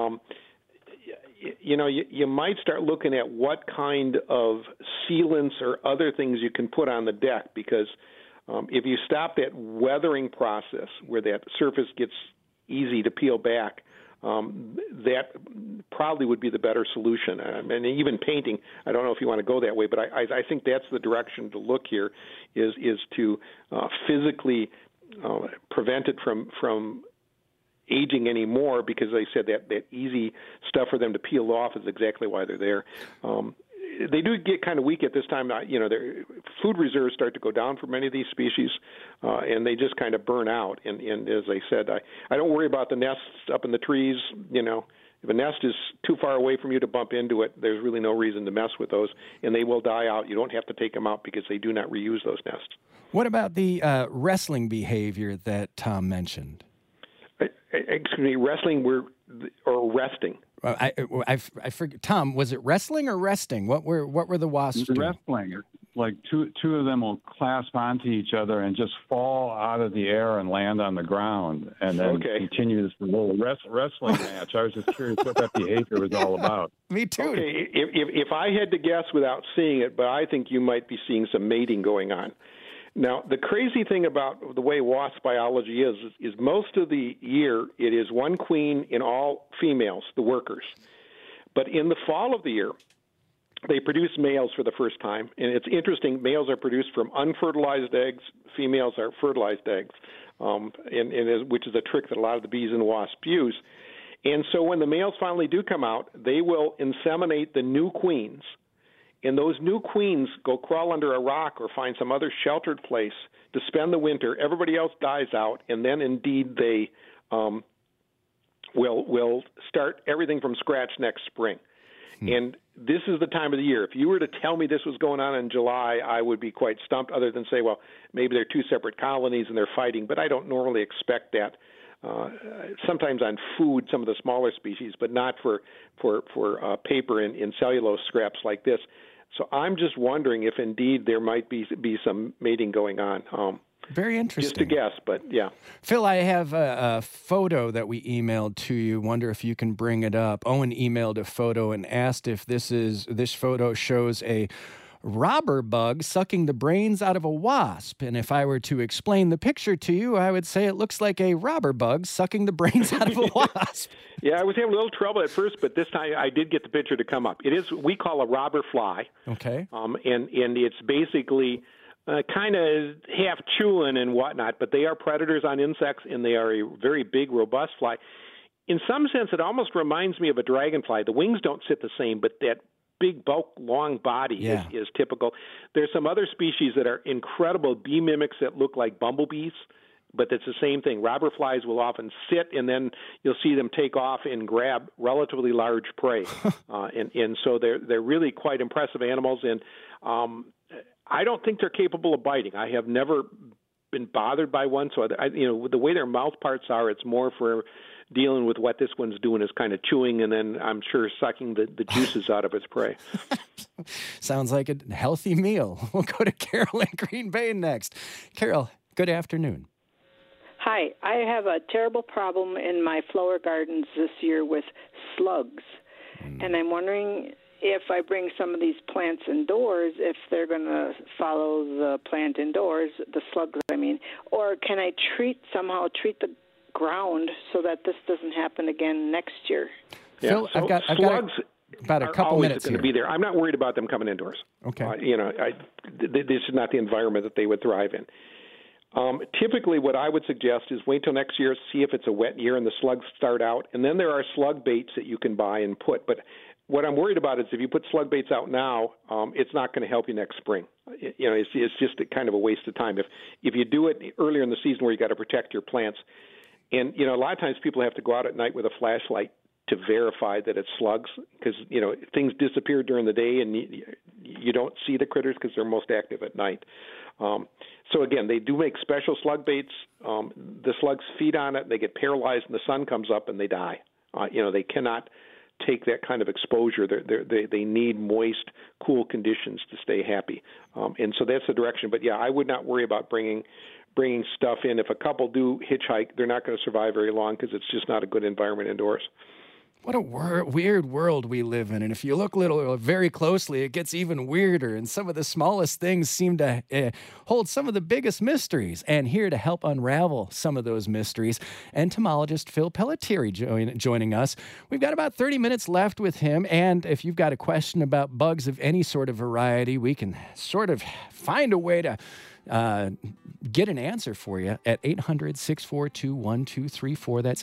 you might start looking at what kind of sealants or other things you can put on the deck, because If you stop that weathering process where that surface gets easy to peel back, that probably would be the better solution. And even painting, I don't know if you want to go that way, but I think that's the direction to look here, is to physically prevent it from aging anymore, because they said that easy stuff for them to peel off is exactly why they're there. They do get kind of weak at this time. Their food reserves start to go down for many of these species, and they just kind of burn out. And as I said, I don't worry about the nests up in the trees. If a nest is too far away from you to bump into it, there's really no reason to mess with those, and they will die out. You don't have to take them out because they do not reuse those nests. What about the wrestling behavior that Tom mentioned? Excuse me, wrestling or resting? I forget. Tom, was it wrestling or resting? What were the wasps doing? Wrestling. Like two of them will clasp onto each other and just fall out of the air and land on the ground, and then continue this little wrestling match. I was just curious what that behavior was all about. Me too. Okay, if I had to guess without seeing it, but I think you might be seeing some mating going on. Now, the crazy thing about the way wasp biology is most of the year it is one queen in all females, the workers. But in the fall of the year, they produce males for the first time. And it's interesting, males are produced from unfertilized eggs, females are fertilized eggs, which is a trick that a lot of the bees and wasps use. And so when the males finally do come out, they will inseminate the new queens. And those new queens go crawl under a rock or find some other sheltered place to spend the winter. Everybody else dies out, and then indeed they will start everything from scratch next spring. And this is the time of the year. If you were to tell me this was going on in July, I would be quite stumped, other than say, well, maybe they're two separate colonies and they're fighting. But I don't normally expect that. Sometimes on food, some of the smaller species, but not for paper and cellulose scraps like this. So I'm just wondering if indeed there might be some mating going on. Very interesting. Just a guess, but yeah. Phil, I have a photo that we emailed to you. Wonder if you can bring it up. Owen emailed a photo and asked if this photo shows a robber bug sucking the brains out of a wasp. And if I were to explain the picture to you, I would say it looks like a robber bug sucking the brains out of a wasp. Yeah, I was having a little trouble at first, but this time I did get the picture to come up. It is, we call a robber fly. Okay. And it's basically kind of half chewing and whatnot, but they are predators on insects, and they are a very big, robust fly. In some sense, it almost reminds me of a dragonfly. The wings don't sit the same, but that big, bulk, long body is typical. There's some other species that are incredible bee mimics that look like bumblebees, but it's the same thing. Robber flies will often sit, and then you'll see them take off and grab relatively large prey. And so they're really quite impressive animals, and I don't think they're capable of biting. I have never been bothered by one, so the way their mouth parts are, it's more for dealing with what this one's doing, is kind of chewing and then I'm sure sucking the juices out of its prey. Sounds like a healthy meal. We'll go to Carol in Green Bay next. Carol, good afternoon. Hi, I have a terrible problem in my flower gardens this year with slugs. And I'm wondering if I bring some of these plants indoors, if they're going to follow the plant indoors, the slugs, I mean, or can I somehow treat the ground so that this doesn't happen again next year? Yeah, Phil, so I've got about a couple minutes going to be there. I'm not worried about them coming indoors. Okay. This is not the environment that they would thrive in. Typically, what I would suggest is wait till next year, see if it's a wet year and the slugs start out, and then there are slug baits that you can buy and put. But what I'm worried about is if you put slug baits out now, it's not going to help you next spring. It's just kind of a waste of time. If you do it earlier in the season where you got to protect your plants, and a lot of times people have to go out at night with a flashlight to verify that it's slugs, because things disappear during the day and you don't see the critters because they're most active at night. So again, they do make special slug baits. The slugs feed on it, they get paralyzed, and the sun comes up and they die. They cannot take that kind of exposure. They need moist, cool conditions to stay happy. And so that's the direction. But yeah, I would not worry about bringing stuff in. If a couple do hitchhike, they're not going to survive very long because it's just not a good environment indoors. What a weird world we live in. And if you look very closely, it gets even weirder. And some of the smallest things seem to hold some of the biggest mysteries. And here to help unravel some of those mysteries, entomologist Phil Pelletieri joining us. We've got about 30 minutes left with him. And if you've got a question about bugs of any sort of variety, we can sort of find a way to get an answer for you at 800-642-1234. That's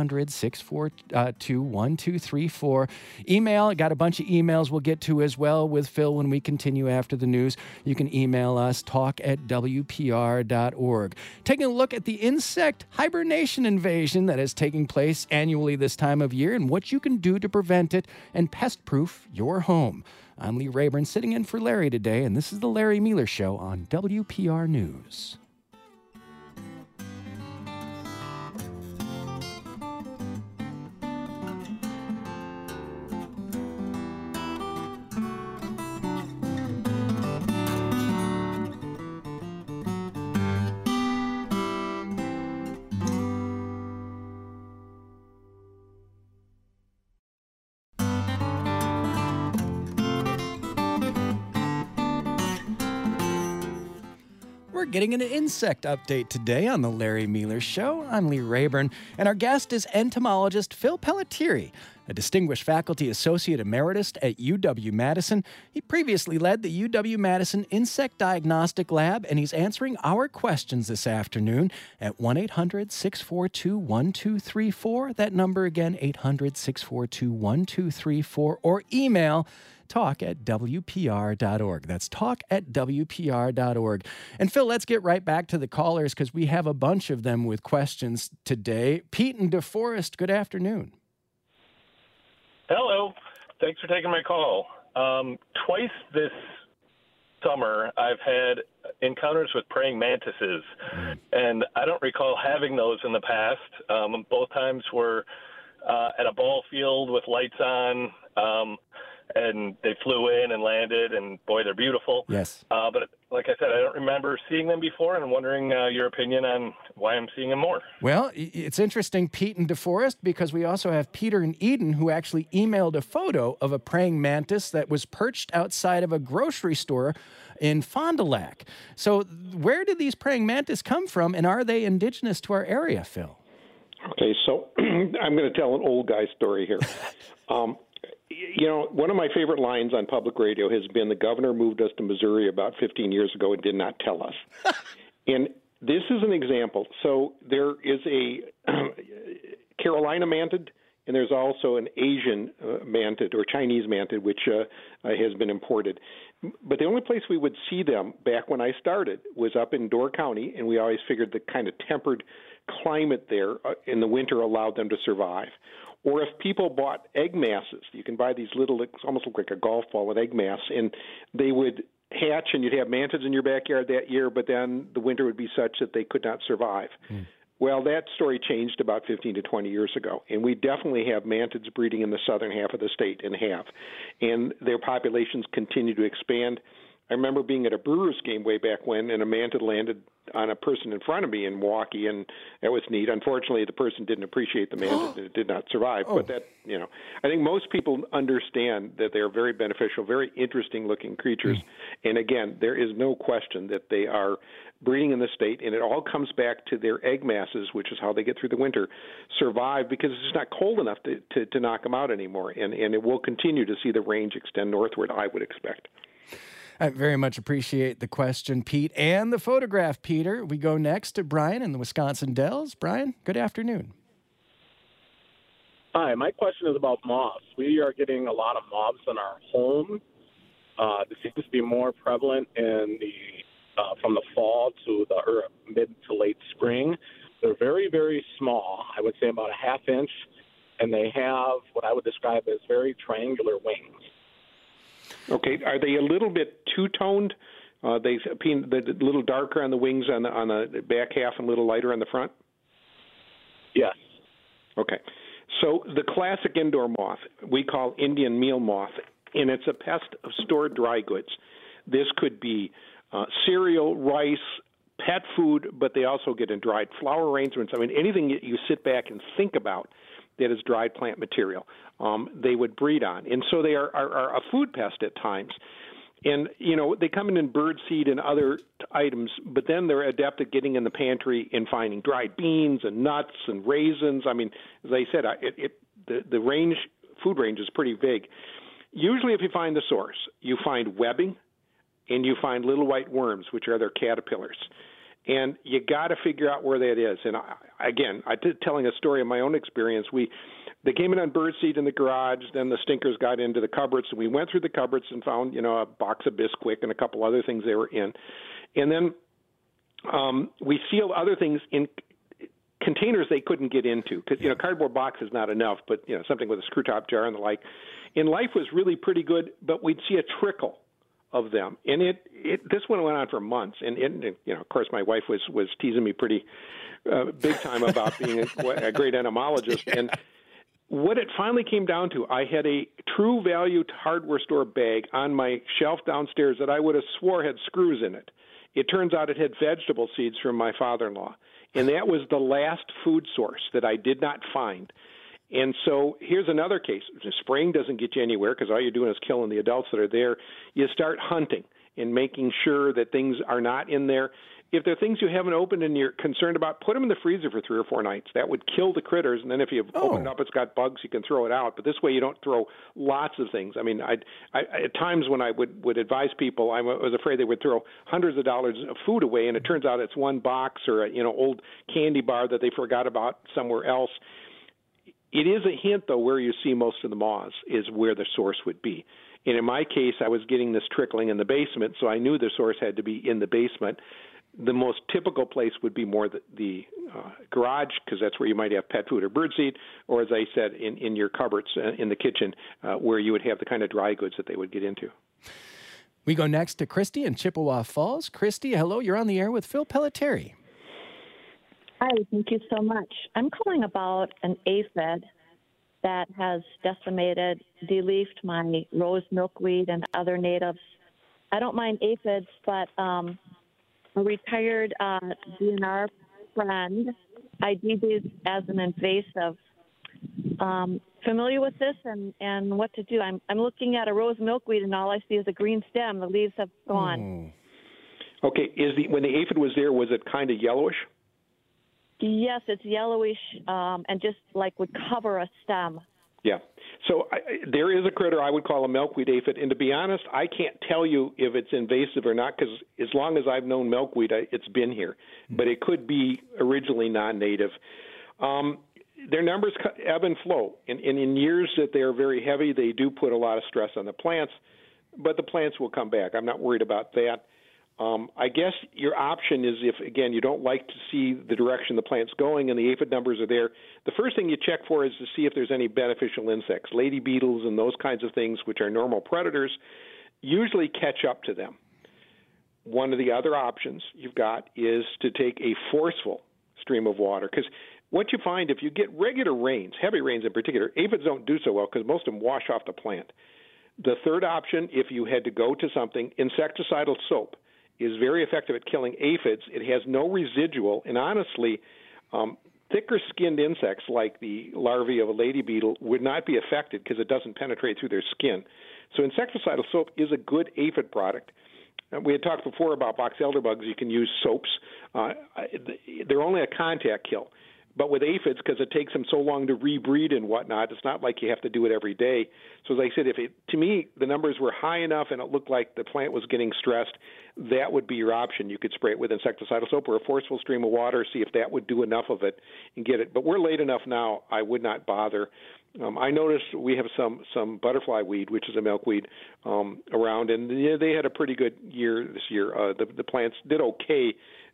800-642-1234. Email, got a bunch of emails we'll get to as well with Phil when we continue after the news. You can email us, talk@wpr.org. Taking a look at the insect hibernation invasion that is taking place annually this time of year and what you can do to prevent it and pest-proof your home. I'm Lee Rayburn, sitting in for Larry today, and this is the Larry Miller Show on WPR News. We're getting an insect update today on the Larry Miller Show. I'm Lee Rayburn, and our guest is entomologist Phil Pelletieri, a distinguished faculty associate emeritus at UW-Madison. He previously led the UW-Madison Insect Diagnostic Lab, and he's answering our questions this afternoon at 1-800-642-1234. That number again, 800-642-1234, or email talk@wpr.org. That's talk@wpr.org. And Phil, let's get right back to the callers because we have a bunch of them with questions today. Pete in DeForest, good afternoon. Hello. Thanks for taking my call. Twice this summer, I've had encounters with praying mantises, and I don't recall having those in the past. Both times were at a ball field with lights on, and they flew in and landed, and boy, they're beautiful. Yes. But like I said, I don't remember seeing them before, and I'm wondering your opinion on why I'm seeing them more. Well, it's interesting, Pete in DeForest, because we also have Peter in Eden who actually emailed a photo of a praying mantis that was perched outside of a grocery store in Fond du Lac. So where did these praying mantis come from, and are they indigenous to our area, Phil? Okay, so I'm going to tell an old guy story here. You know, one of my favorite lines on public radio has been the governor moved us to Missouri about 15 years ago and did not tell us. And this is an example. So there is a Carolina mantid, and there's also an Asian mantid or Chinese mantid, which has been imported. But the only place we would see them back when I started was up in Door County, and we always figured the kind of tempered climate there in the winter allowed them to survive. Or if people bought egg masses, you can buy these little, it almost look like a golf ball with egg mass, and they would hatch and you'd have mantids in your backyard that year, but then the winter would be such that they could not survive. Well, that story changed about 15 to 20 years ago, and we definitely have mantids breeding in the southern half of the state and and their populations continue to expand. I remember being at a Brewers game way back when, and a mantid landed on a person in front of me in Milwaukee, and that was neat. Unfortunately, the person didn't appreciate the mantid, and it did not survive. But that, you know, I think most people understand that they are very beneficial, very interesting-looking creatures. And again, there is no question that they are breeding in the state, and it all comes back to their egg masses, which is how they get through the winter, survive because it's just not cold enough to knock them out anymore. And it will continue to see the range extend northward, I would expect. I very much appreciate the question, Pete, and the photograph, Peter. We go next to Brian in the Wisconsin Dells. Brian, good afternoon. Hi, my question is about moths. We are getting a lot of moths in our home. This seems to be more prevalent in from the fall to the mid to late spring. They're very, very small. I would say about a half inch, and they have what I would describe as very triangular wings. Okay, are they a little bit two-toned? They appear a little darker on the wings on the back half and a little lighter on the front? Yes. Okay. So the classic indoor moth we call Indian meal moth, and it's a pest of stored dry goods. This could be cereal, rice, pet food, but they also get in dried flour arrangements. I mean, anything you sit back and think about that is dried plant material. They would breed on. And so they are a food pest at times. And, they come in bird seed and other items, but then they're adept at getting in the pantry and finding dried beans and nuts and raisins. I mean, as I said, the food range is pretty big. Usually if you find the source, you find webbing and you find little white worms, which are their caterpillars. And you got to figure out where that is. And telling a story of my own experience, they came in on birdseed in the garage, then the stinkers got into the cupboards, and we went through the cupboards and found, a box of Bisquick and a couple other things they were in. And then we sealed other things in containers they couldn't get into because, cardboard box is not enough, but, something with a screw top jar and the like. And life was really pretty good, but we'd see a trickle of them. And this one went on for months. And of course, my wife was teasing me pretty big time about being a great entomologist. Yeah. And what it finally came down to, I had a True Value hardware store bag on my shelf downstairs that I would have swore had screws in it. It turns out it had vegetable seeds from my father-in-law. And that was the last food source that I did not find. And so here's another case. Spraying doesn't get you anywhere because all you're doing is killing the adults that are there. You start hunting and making sure that things are not in there. If there are things you haven't opened and you're concerned about, put them in the freezer for 3 or 4 nights. That would kill the critters. And then if you've opened up, it's got bugs, you can throw it out. But this way you don't throw lots of things. I mean, I at times when I would advise people, I was afraid they would throw hundreds of dollars of food away, and it turns out it's one box or a old candy bar that they forgot about somewhere else. It is a hint, though, where you see most of the moths is where the source would be. And in my case, I was getting this trickling in the basement, so I knew the source had to be in the basement. The most typical place would be more the garage, because that's where you might have pet food or birdseed, or as I said, in your cupboards in the kitchen, where you would have the kind of dry goods that they would get into. We go next to Christy in Chippewa Falls. Christy, hello. You're on the air with Phil Pelletieri. Hi, thank you so much. I'm calling about an aphid that has decimated, deleafed my rose milkweed and other natives. I don't mind aphids, but a retired DNR friend ID'd these as an invasive. Familiar with this and what to do? I'm looking at a rose milkweed and all I see is a green stem. The leaves have gone. Okay, when the aphid was there, was it kind of yellowish? Yes, it's yellowish and just like would cover a stem. Yeah. So there is a critter I would call a milkweed aphid. And to be honest, I can't tell you if it's invasive or not because as long as I've known milkweed, it's been here. But it could be originally non-native. Their numbers ebb and flow. And in years that they are very heavy, they do put a lot of stress on the plants. But the plants will come back. I'm not worried about that. I guess your option is if, again, you don't like to see the direction the plant's going and the aphid numbers are there, the first thing you check for is to see if there's any beneficial insects. Lady beetles and those kinds of things, which are normal predators, usually catch up to them. One of the other options you've got is to take a forceful stream of water because what you find if you get regular rains, heavy rains in particular, aphids don't do so well because most of them wash off the plant. The third option, if you had to go to something, insecticidal soap is very effective at killing aphids. It has no residual, and honestly, thicker-skinned insects like the larvae of a lady beetle would not be affected because it doesn't penetrate through their skin. So insecticidal soap is a good aphid product. We had talked before about box elder bugs. You can use soaps. They're only a contact kill. But with aphids, because it takes them so long to rebreed and whatnot, it's not like you have to do it every day. So as I said, to me, the numbers were high enough and it looked like the plant was getting stressed, that would be your option. You could spray it with insecticidal soap or a forceful stream of water, see if that would do enough of it and get it. But we're late enough now, I would not bother. I noticed we have some butterfly weed, which is a milkweed, around, and they had a pretty good year this year. The plants did okay,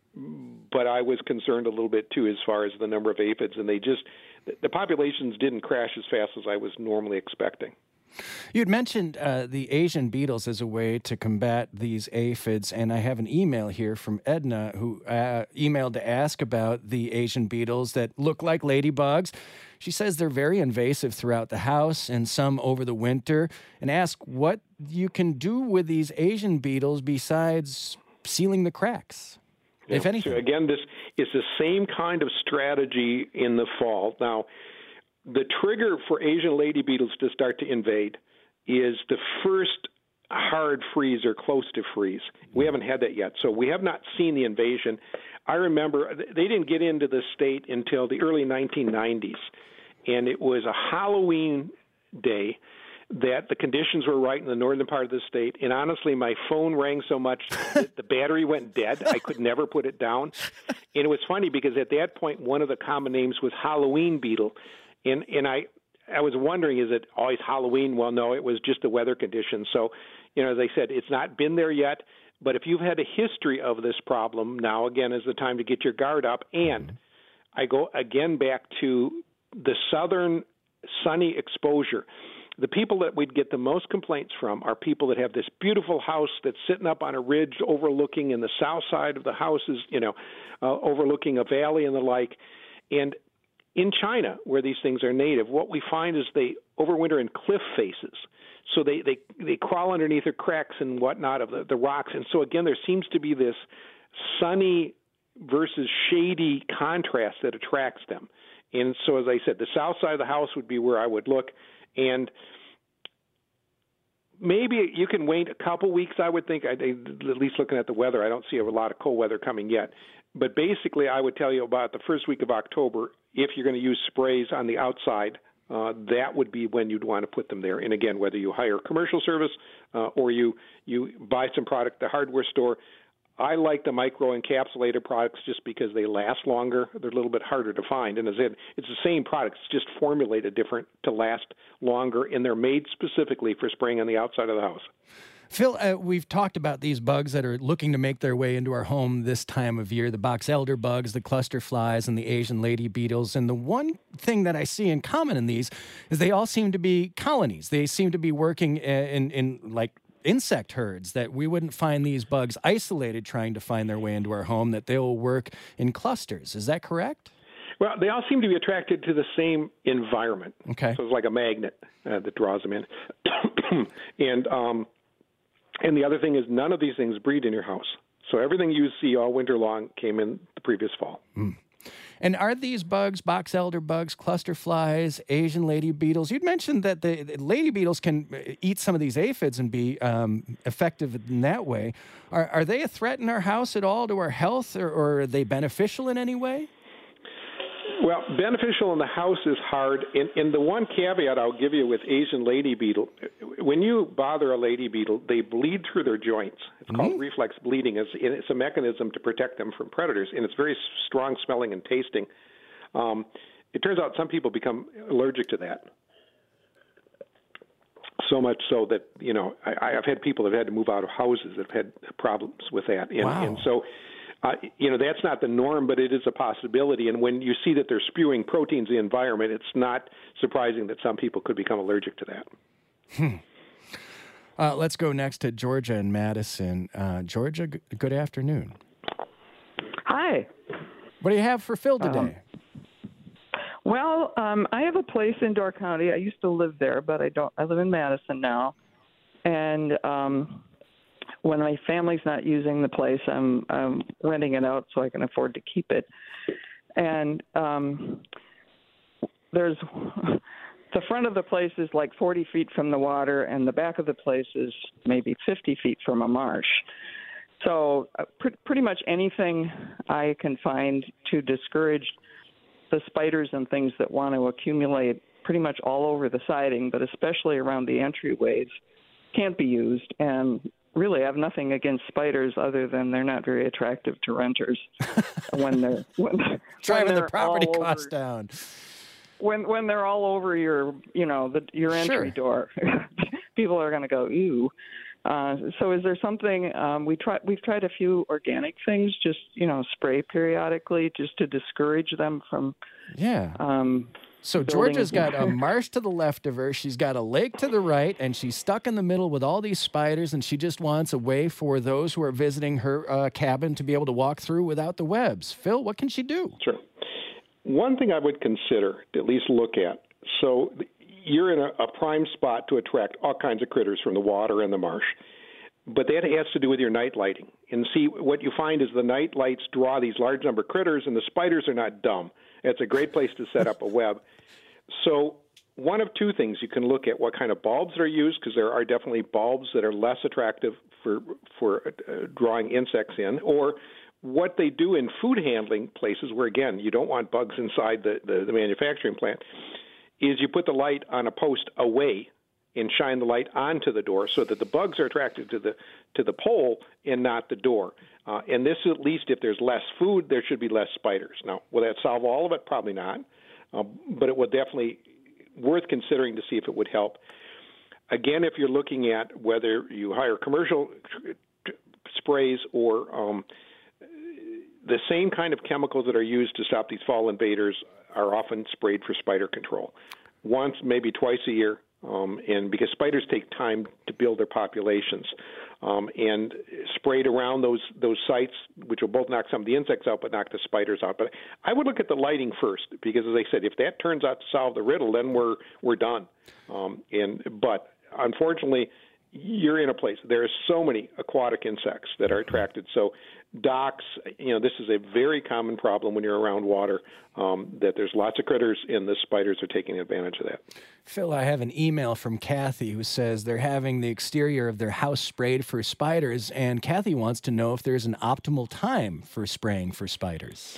but I was concerned a little bit, too, as far as the number of aphids, and the populations didn't crash as fast as I was normally expecting. You had mentioned the Asian beetles as a way to combat these aphids, and I have an email here from Edna who emailed to ask about the Asian beetles that look like ladybugs. She says they're very invasive throughout the house and some over the winter, and ask what you can do with these Asian beetles besides sealing the cracks. If anything. So again, this is the same kind of strategy in the fall. Now, the trigger for Asian lady beetles to start to invade is the first hard freeze or close to freeze. We haven't had that yet, so we have not seen the invasion. I remember they didn't get into the state until the early 1990s, and it was a Halloween day that the conditions were right in the northern part of the state, and honestly, my phone rang so much that the battery went dead. I could never put it down. And it was funny because at that point, one of the common names was Halloween beetle, and I was wondering, is it always Halloween? Well, no, it was just the weather conditions. So, as I said, it's not been there yet, but if you've had a history of this problem, now again is the time to get your guard up. And I go again back to the southern sunny exposure. The people that we'd get the most complaints from are people that have this beautiful house that's sitting up on a ridge overlooking, and the south side of the house is, overlooking a valley and the like. And in China, where these things are native, what we find is they overwinter in cliff faces. So they crawl underneath the cracks and whatnot of the rocks. And so, again, there seems to be this sunny versus shady contrast that attracts them. And so, as I said, the south side of the house would be where I would look. And maybe you can wait a couple weeks, I would think, at least looking at the weather. I don't see a lot of cold weather coming yet. But basically, I would tell you about the first week of October, if you're going to use sprays on the outside, that would be when you'd want to put them there. And again, whether you hire commercial service or you buy some product at the hardware store, I like the micro-encapsulated products just because they last longer. They're a little bit harder to find. And as I said, it's the same product. It's just formulated different to last longer, and they're made specifically for spraying on the outside of the house. Phil, we've talked about these bugs that are looking to make their way into our home this time of year, the box elder bugs, the cluster flies, and the Asian lady beetles. And the one thing that I see in common in these is they all seem to be colonies. They seem to be working in like insect herds, that we wouldn't find these bugs isolated trying to find their way into our home, that they will work in clusters. Is that correct? Well, they all seem to be attracted to the same environment. Okay. So it's like a magnet that draws them in. And the other thing is none of these things breed in your house. So everything you see all winter long came in the previous fall. Mm. And are these bugs, box elder bugs, cluster flies, Asian lady beetles? You'd mentioned that the lady beetles can eat some of these aphids and be effective in that way. Are they a threat in our house at all to our health, or are they beneficial in any way? Well, beneficial in the house is hard. And the one caveat I'll give you with Asian lady beetle, when you bother a lady beetle, they bleed through their joints. It's called reflex bleeding. It's a mechanism to protect them from predators, and it's very strong smelling and tasting. It turns out some people become allergic to that. So much so that, I've had people that have had to move out of houses that have had problems with that. And, wow. And so... that's not the norm, but it is a possibility. And when you see that they're spewing proteins in the environment, it's not surprising that some people could become allergic to that. Let's go next to Georgia and Madison. Georgia, good afternoon. Hi. What do you have for Phil today? I have a place in Door County. I used to live there, but I don't. I live in Madison now. And when my family's not using the place, I'm renting it out so I can afford to keep it. And there's the front of the place is like 40 feet from the water, and the back of the place is maybe 50 feet from a marsh. So pretty much anything I can find to discourage the spiders and things that want to accumulate pretty much all over the siding, but especially around the entryways, can't be used. And really, I have nothing against spiders other than they're not very attractive to renters when they're driving the property costs down. When they're all over your entry door, people are going to go ew. So is there something we've tried a few organic things, just spray periodically just to discourage them from So Georgia's got a marsh to the left of her, she's got a lake to the right, and she's stuck in the middle with all these spiders, and she just wants a way for those who are visiting her cabin to be able to walk through without the webs. Phil, what can she do? Sure. One thing I would consider, at least look at, so you're in a prime spot to attract all kinds of critters from the water and the marsh, but that has to do with your night lighting. And see, what you find is the night lights draw these large number of critters, and the spiders are not dumb. It's a great place to set up a web. So one of two things. You can look at what kind of bulbs are used, because there are definitely bulbs that are less attractive for drawing insects in, or what they do in food handling places where, again, you don't want bugs inside the manufacturing plant, is you put the light on a post away and shine the light onto the door so that the bugs are attracted to the pole and not the door. And this, at least if there's less food, there should be less spiders. Now, will that solve all of it? Probably not. But it would definitely worth considering to see if it would help. Again, if you're looking at whether you hire commercial sprays or the same kind of chemicals that are used to stop these fall invaders are often sprayed for spider control. Once, maybe twice a year. And because spiders take time to build their populations, and sprayed around those sites, which will both knock some of the insects out but knock the spiders out. But I would look at the lighting first, because as I said, if that turns out to solve the riddle, then we're done. But unfortunately, you're in a place. There are so many aquatic insects that are attracted. So docks, this is a very common problem when you're around water, that there's lots of critters, and the spiders are taking advantage of that. Phil, I have an email from Kathy who says they're having the exterior of their house sprayed for spiders, and Kathy wants to know if there's an optimal time for spraying for spiders.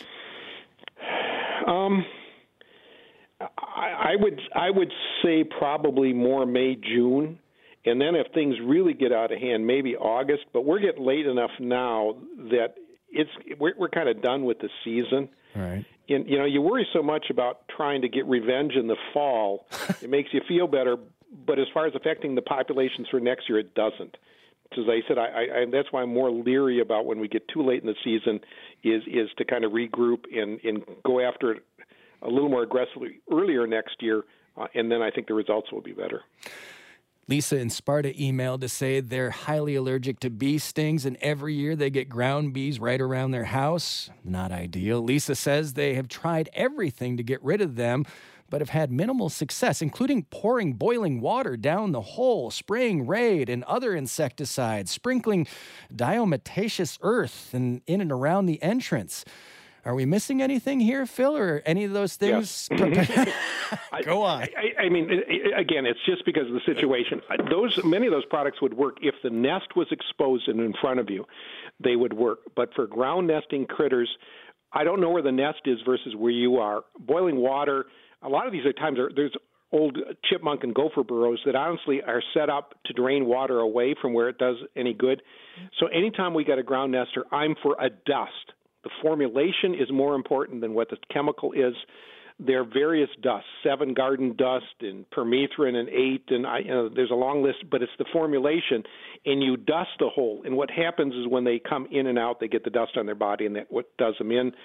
I would say probably more May, June. And then if things really get out of hand, maybe August. But we're getting late enough now that we're kind of done with the season. All right. And, you worry so much about trying to get revenge in the fall. It makes you feel better. But as far as affecting the populations for next year, it doesn't. So as I said, I that's why I'm more leery about when we get too late in the season is to kind of regroup and go after it a little more aggressively earlier next year. And then I think the results will be better. Lisa in Sparta emailed to say they're highly allergic to bee stings, and every year they get ground bees right around their house. Not ideal. Lisa says they have tried everything to get rid of them, but have had minimal success, including pouring boiling water down the hole, spraying Raid and other insecticides, sprinkling diatomaceous earth in and around the entrance. Are we missing anything here, Phil, or any of those things? Yes. Go on. I mean, again, it's just because of the situation. Many of those products would work if the nest was exposed and in front of you. They would work. But for ground nesting critters, I don't know where the nest is versus where you are. Boiling water, a lot of these times there's old chipmunk and gopher burrows that honestly are set up to drain water away from where it does any good. So anytime we got a ground nester, I'm for a dust. The formulation is more important than what the chemical is. There are various dusts, 7 garden dust and permethrin and 8, and there's a long list, but it's the formulation, and you dust the hole. And what happens is when they come in and out, they get the dust on their body, and that's what does them in.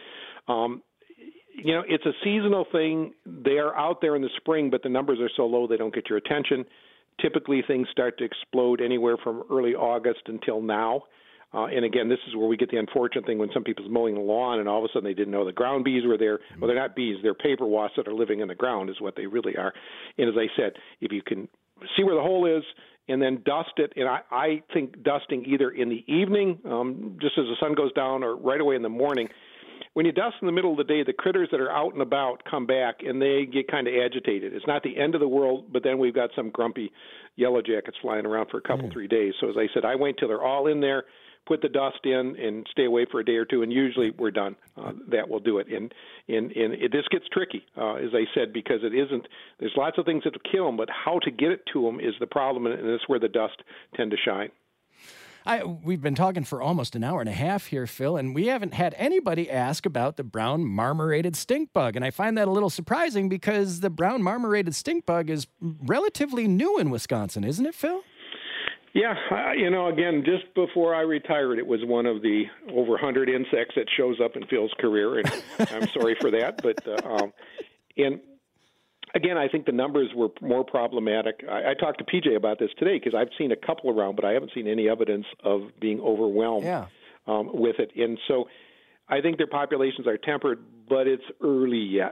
It's a seasonal thing. They are out there in the spring, but the numbers are so low they don't get your attention. Typically, things start to explode anywhere from early August until now. And again, this is where we get the unfortunate thing when some people's mowing the lawn and all of a sudden they didn't know the ground bees were there. Well, they're not bees. They're paper wasps that are living in the ground is what they really are. And as I said, if you can see where the hole is and then dust it, and I think dusting either in the evening, just as the sun goes down, or right away in the morning. When you dust in the middle of the day, the critters that are out and about come back, and they get kind of agitated. It's not the end of the world, but then we've got some grumpy yellow jackets flying around for a couple, 3 days. So as I said, I wait till they're all in there, put the dust in, and stay away for a day or two, and usually we're done. That will do it. And this gets tricky, as I said, because it isn't. There's lots of things that will kill them, but how to get it to them is the problem, and that's where the dust tend to shine. We've been talking for almost an hour and a half here, Phil, and we haven't had anybody ask about the brown marmorated stink bug. And I find that a little surprising because the brown marmorated stink bug is relatively new in Wisconsin, isn't it, Phil? Yeah, again, just before I retired, it was one of the over 100 insects that shows up in Phil's career, and I'm sorry for that. But and again, I think the numbers were more problematic. I talked to PJ about this today because I've seen a couple around, but I haven't seen any evidence of being overwhelmed with it. And so I think their populations are tempered, but it's early yet.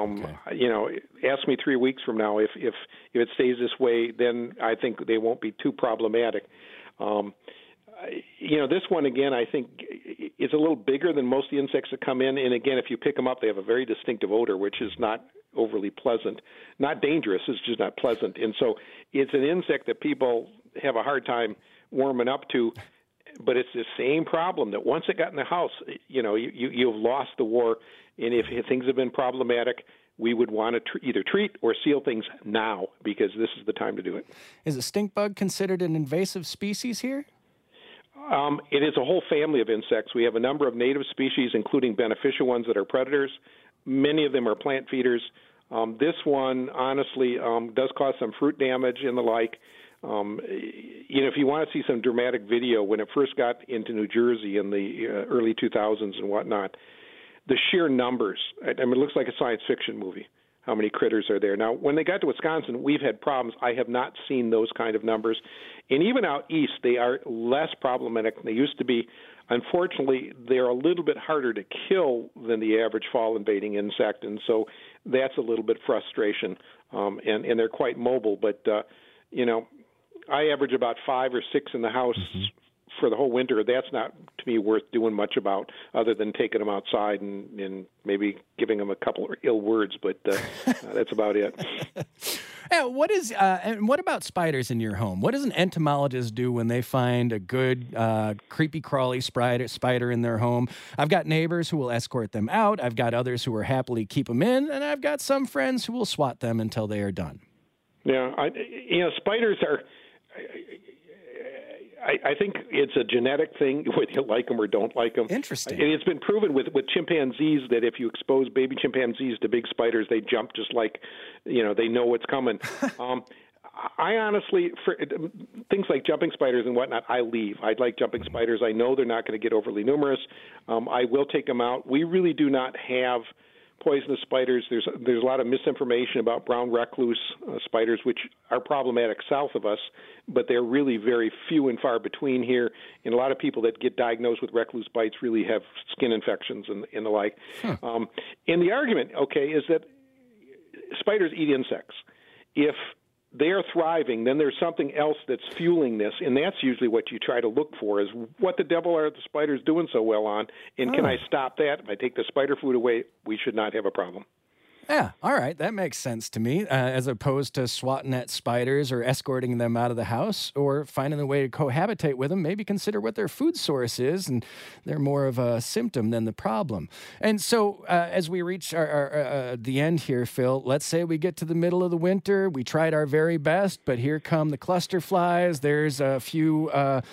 Ask me 3 weeks from now if it stays this way, then I think they won't be too problematic. This one, again, I think is a little bigger than most of the insects that come in. And again, if you pick them up, they have a very distinctive odor, which is not overly pleasant. Not dangerous, it's just not pleasant. And so it's an insect that people have a hard time warming up to, but it's the same problem that once it got in the house, you've lost the war. And if things have been problematic, we would want to either treat or seal things now, because this is the time to do it. Is a stink bug considered an invasive species here? It is a whole family of insects. We have a number of native species, including beneficial ones that are predators. Many of them are plant feeders. This one, honestly, does cause some fruit damage and the like. If you want to see some dramatic video, when it first got into New Jersey in the early 2000s and whatnot, the sheer numbers, it looks like a science fiction movie, how many critters are there. Now, when they got to Wisconsin, we've had problems. I have not seen those kind of numbers. And even out east, they are less problematic than they used to be. Unfortunately, they're a little bit harder to kill than the average fall-invading insect, and so that's a little bit frustration. And they're quite mobile. But, I average about 5 or 6 in the house for the whole winter. That's not, to me, worth doing much about, other than taking them outside and maybe giving them a couple of ill words, but that's about it. And what about spiders in your home? What does an entomologist do when they find a good creepy crawly spider in their home? I've got neighbors who will escort them out. I've got others who will happily keep them in, and I've got some friends who will swat them until they are done. Yeah, spiders are. I think it's a genetic thing, whether you like them or don't like them. Interesting. And it's been proven with chimpanzees that if you expose baby chimpanzees to big spiders, they jump just like, they know what's coming. I honestly, for things like jumping spiders and whatnot, I leave. I'd like jumping spiders. I know they're not going to get overly numerous. I will take them out. We really do not have poisonous spiders. There's a lot of misinformation about brown recluse spiders, which are problematic south of us, but they're really very few and far between here. And a lot of people that get diagnosed with recluse bites really have skin infections and the like. And the argument, is that spiders eat insects. If they are thriving, then there's something else that's fueling this, and that's usually what you try to look for, is what the devil are the spiders doing so well on, and can I stop that? If I take the spider food away, we should not have a problem. Yeah, all right, that makes sense to me, as opposed to swatting at spiders or escorting them out of the house or finding a way to cohabitate with them. Maybe consider what their food source is, and they're more of a symptom than the problem. And so as we reach the end here, Phil, let's say we get to the middle of the winter. We tried our very best, but here come the cluster flies. There's a few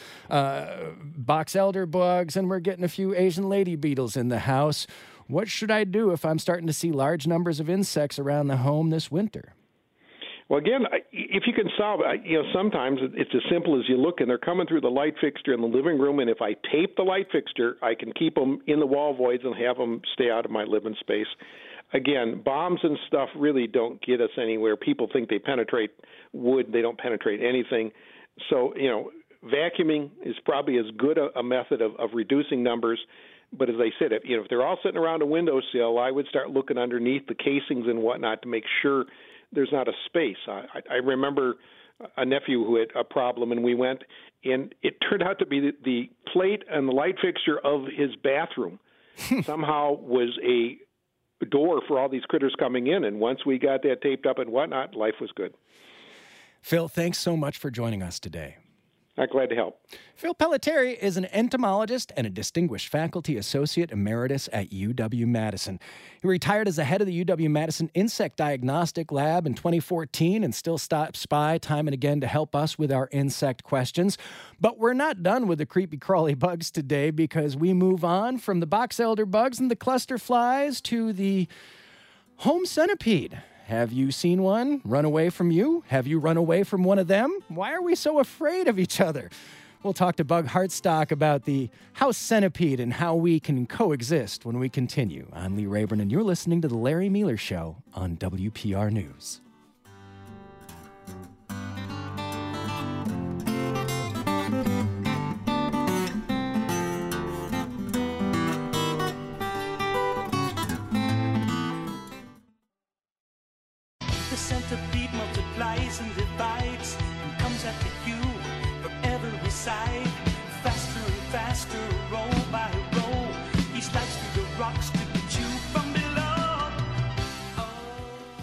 box elder bugs, and we're getting a few Asian lady beetles in the house. What should I do if I'm starting to see large numbers of insects around the home this winter? Well, again, if you can solve it, sometimes it's as simple as you look and they're coming through the light fixture in the living room, and if I tape the light fixture, I can keep them in the wall voids and have them stay out of my living space. Again, bombs and stuff really don't get us anywhere. People think they penetrate wood. They don't penetrate anything. So, vacuuming is probably as good a method of reducing numbers. But as I said, if they're all sitting around a windowsill, I would start looking underneath the casings and whatnot to make sure there's not a space. I remember a nephew who had a problem, and we went, and it turned out to be the plate and the light fixture of his bathroom somehow was a door for all these critters coming in. And once we got that taped up and whatnot, life was good. Phil, thanks so much for joining us today. I'm glad to help. Phil Pelletieri is an entomologist and a distinguished faculty associate emeritus at UW-Madison. He retired as the head of the UW-Madison Insect Diagnostic Lab in 2014 and still stops by time and again to help us with our insect questions. But we're not done with the creepy crawly bugs today, because we move on from the box elder bugs and the cluster flies to the home centipede. Have you seen one run away from you? Have you run away from one of them? Why are we so afraid of each other? We'll talk to Bug Hartstock about the house centipede and how we can coexist when we continue. I'm Lee Rayburn, and you're listening to The Larry Miller Show on WPR News. The centipede multiplies and divides and comes after you from every side. Faster and faster, roll by roll, he slides through the rocks to get you from below.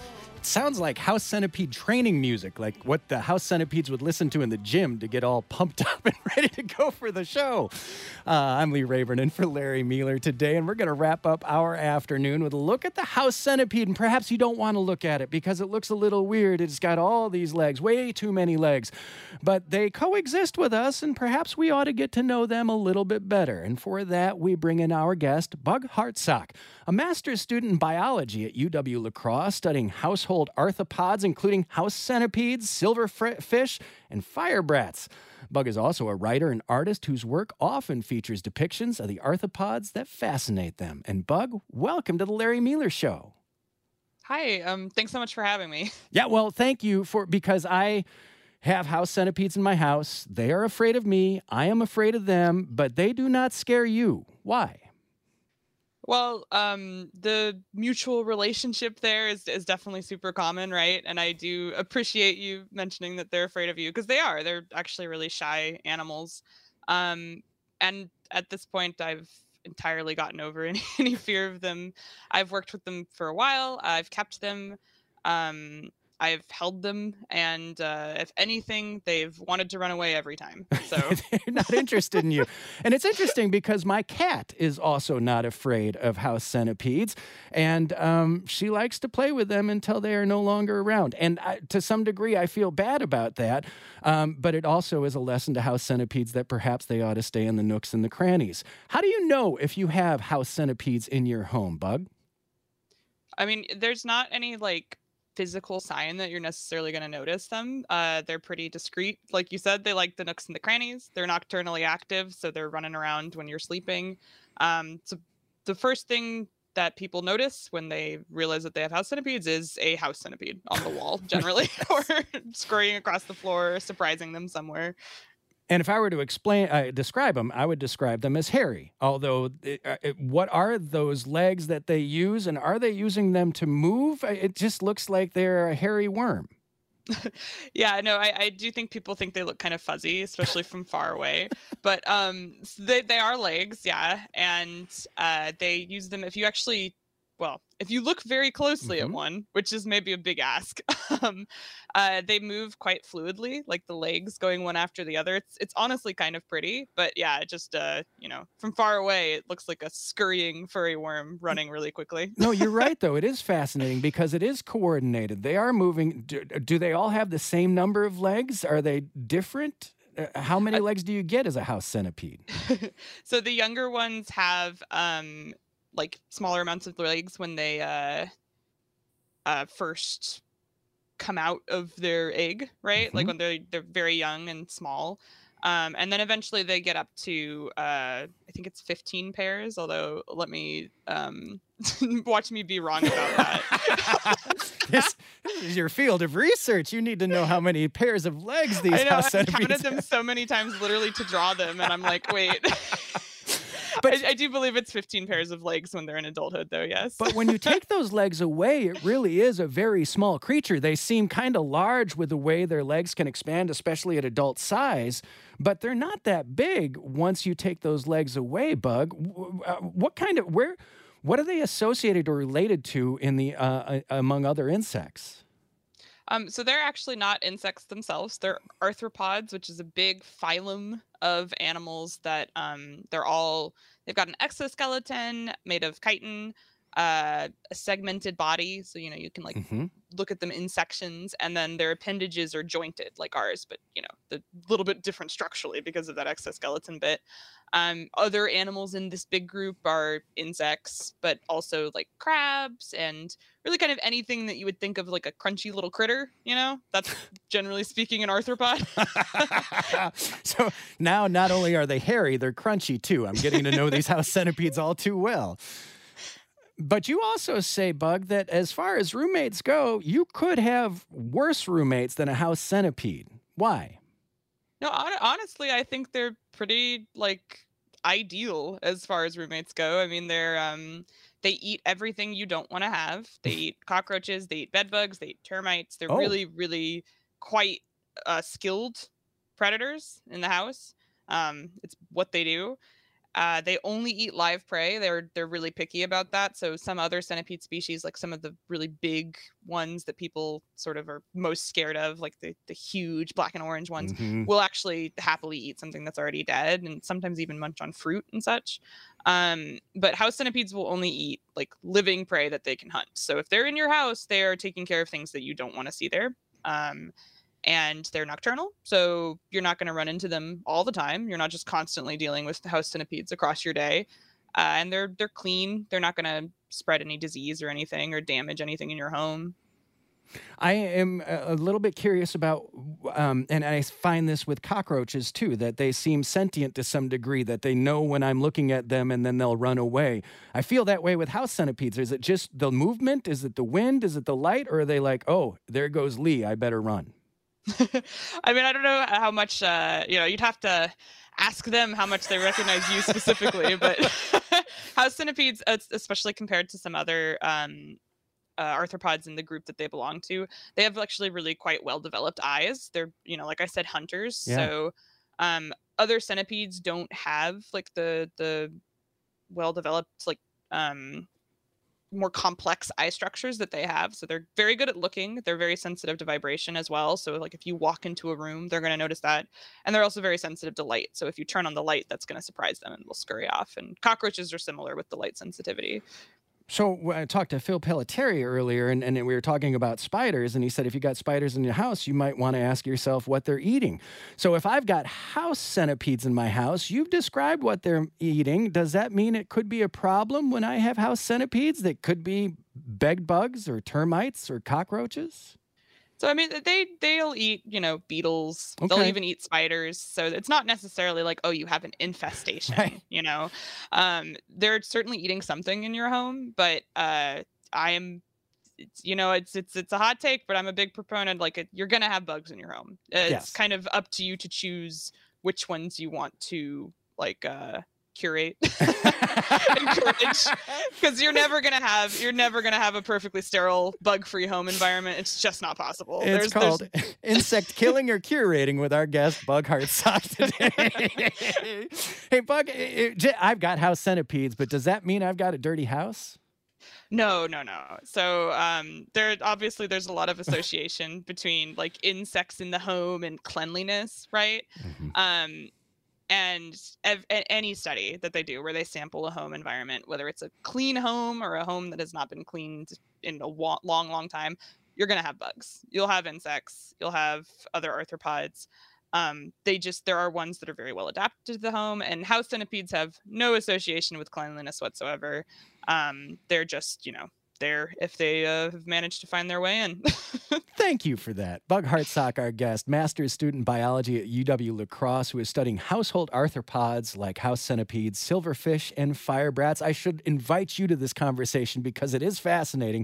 sounds like house centipede training music, like what the house centipedes would listen to in the gym to get all pumped up and ready to go for the show. I'm Lee Rayburn in for Larry Mealer today, and we're going to wrap up our afternoon with a look at the house centipede. And perhaps you don't want to look at it because it looks a little weird. It's got all these legs, way too many legs. But they coexist with us, and perhaps we ought to get to know them a little bit better. And for that, we bring in our guest, Bug Hartsock, a master's student in biology at UW-La Crosse, studying household arthropods, including house centipedes, silverfish, and firebrats. Bug is also a writer and artist whose work often features depictions of the arthropods that fascinate them. And Bug, welcome to the Larry Mealer Show. Hi, thanks so much for having me. Yeah, well, thank you because I have house centipedes in my house. They are afraid of me. I am afraid of them, but they do not scare you. Why? Well, the mutual relationship there is definitely super common, right? And I do appreciate you mentioning that they're afraid of you, because they are. They're actually really shy animals. And at this point, I've entirely gotten over any fear of them. I've worked with them for a while. I've kept them. I've held them, and if anything, they've wanted to run away every time. So they're not interested in you. And it's interesting because my cat is also not afraid of house centipedes, and she likes to play with them until they are no longer around. And to some degree, I feel bad about that, but it also is a lesson to house centipedes that perhaps they ought to stay in the nooks and the crannies. How do you know if you have house centipedes in your home, Bug? I mean, there's not any, physical sign that you're necessarily going to notice them. They're pretty discreet. Like you said, they like the nooks and the crannies. They're nocturnally active, so they're running around when you're sleeping. So the first thing that people notice when they realize that they have house centipedes is a house centipede on the wall, generally, or scurrying across the floor, or surprising them somewhere. And if I were to describe them, I would describe them as hairy. Although, what are those legs that they use, and are they using them to move? It just looks like they're a hairy worm. Yeah, no, I do think people think they look kind of fuzzy, especially from far away. But they are legs, yeah, and they use them if you look very closely at one, which is maybe a big ask. They move quite fluidly, like the legs going one after the other. It's honestly kind of pretty, but yeah, just from far away, it looks like a scurrying furry worm running really quickly. No, you're right, though. It is fascinating because it is coordinated. They are moving. Do they all have the same number of legs? Are they different? How many legs do you get as a house centipede? So the younger ones have smaller amounts of legs when they first come out of their egg, right? Like when they're very young and small. And then eventually they get up to I think it's 15 pairs, although let me watch me be wrong about that. This is your field of research. You need to know how many pairs of legs these house centipedes have. I've counted them so many times literally to draw them, and I'm like, wait. But I do believe it's 15 pairs of legs when they're in adulthood, though, yes. But when you take those legs away, it really is a very small creature. They seem kind of large with the way their legs can expand, especially at adult size, but they're not that big once you take those legs away, Bug. What are they associated or related to in the among other insects? So they're actually not insects themselves. They're arthropods, which is a big phylum of animals that they've got an exoskeleton made of chitin, a segmented body. So, you can look at them in sections, and then their appendages are jointed like ours, but, the little bit different structurally because of that exoskeleton bit. Other animals in this big group are insects, but also like crabs and really kind of anything that you would think of like a crunchy little critter, that's generally speaking an arthropod. So now not only are they hairy, they're crunchy too. I'm getting to know these house centipedes all too well. But you also say, Bug, that as far as roommates go, you could have worse roommates than a house centipede. Why? No, honestly, I think they're pretty ideal as far as roommates go. I mean, they eat everything you don't want to have. They eat cockroaches, they eat bed bugs, they eat termites. They're really, really quite skilled predators in the house. It's what they do. They only eat live prey. They're really picky about that. So some other centipede species, like some of the really big ones that people sort of are most scared of, like the huge black and orange ones, will actually happily eat something that's already dead, and sometimes even munch on fruit and such. But house centipedes will only eat like living prey that they can hunt. So if they're in your house, they are taking care of things that you don't want to see there. And they're nocturnal, so you're not going to run into them all the time. You're not just constantly dealing with house centipedes across your day. And they're clean. They're not going to spread any disease or anything or damage anything in your home. I am a little bit curious about, and I find this with cockroaches too, that they seem sentient to some degree, that they know when I'm looking at them and then they'll run away. I feel that way with house centipedes. Is it just the movement? Is it the wind? Is it the light? Or are they like, oh, there goes Lee, I better run? I mean, I don't know how much, you'd have to ask them how much they recognize you specifically, but house centipedes, especially compared to some other arthropods in the group that they belong to, they have actually really quite well-developed eyes. They're, like I said, hunters. Yeah. So other centipedes don't have like the well-developed, like, more complex eye structures that they have. So they're very good at looking. They're very sensitive to vibration as well. So like if you walk into a room, they're going to notice that. And they're also very sensitive to light. So if you turn on the light, that's going to surprise them and will scurry off. And cockroaches are similar with the light sensitivity. So I talked to Phil Pelletieri earlier, and we were talking about spiders, and he said if you got spiders in your house, you might want to ask yourself what they're eating. So if I've got house centipedes in my house, you've described what they're eating. Does that mean it could be a problem when I have house centipedes that could be bed bugs or termites or cockroaches? So, I mean, they'll eat, beetles. Okay. They'll even eat spiders. So it's not necessarily like, oh, you have an infestation, right. They're certainly eating something in your home, but it's a hot take, but I'm a big proponent. Like, you're going to have bugs in your home. It's kind of up to you to choose which ones you want to, like, curate encourage, because you're never gonna have a perfectly sterile bug-free home environment. It's just not possible. It's called insect killing or curating with our guest Bug Hartsock today. Hey Bug, I've got house centipedes, but does that mean I've got a dirty house? No. So there's a lot of association between like insects in the home and cleanliness, right? Mm-hmm. And any study that they do where they sample a home environment, whether it's a clean home or a home that has not been cleaned in a long time, you're going to have bugs. You'll have insects. You'll have other arthropods. There are ones that are very well adapted to the home, and house centipedes have no association with cleanliness whatsoever. They're just, there if they have managed to find their way in. Thank you for that. Bug Hartsock, our guest, master's student in biology at UW La Crosse, who is studying household arthropods like house centipedes, silverfish, and firebrats. I should invite you to this conversation because it is fascinating.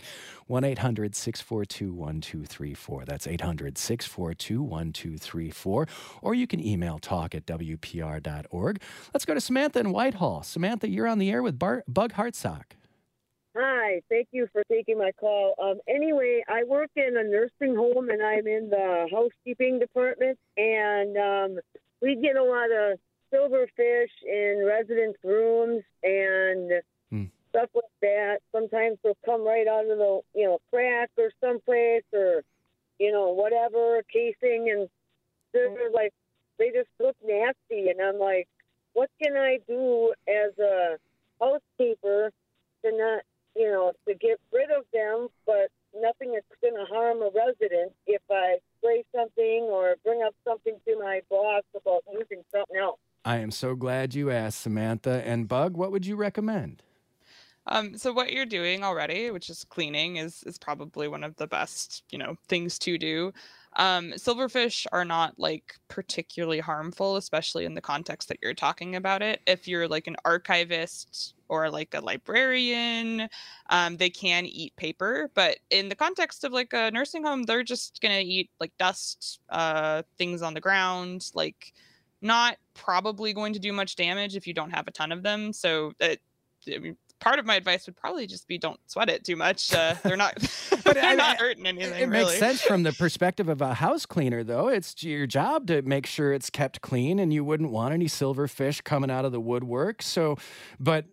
1-800-642-1234. That's 800-642-1234. Or you can email talk@wpr.org. Let's go to Samantha in Whitehall. Samantha, you're on the air with Bug Hartsock. Hi, thank you for taking my call. Anyway, I work in a nursing home, and I'm in the housekeeping department, and we get a lot of silverfish in residents' rooms and stuff like that. Sometimes they'll come right out of the, crack or someplace or, whatever, casing, and they're like, they just look nasty, and I'm like, what can I do as a housekeeper to not, to get rid of them, but nothing that's going to harm a resident if I spray something or bring up something to my boss about using something else? I am so glad you asked, Samantha. And Bug, what would you recommend? So what you're doing already, which is cleaning, is probably one of the best, things to do. Silverfish are not like particularly harmful, especially in the context that you're talking about it. If you're like an archivist or like a librarian, they can eat paper, but in the context of like a nursing home, they're just gonna eat like dust, things on the ground, like not probably going to do much damage if you don't have a ton of them. So part of my advice would probably just be don't sweat it too much. They're not they're not hurting anything. It really. makes sense from the perspective of a house cleaner, though. It's your job to make sure it's kept clean, and you wouldn't want any silverfish coming out of the woodwork. So, but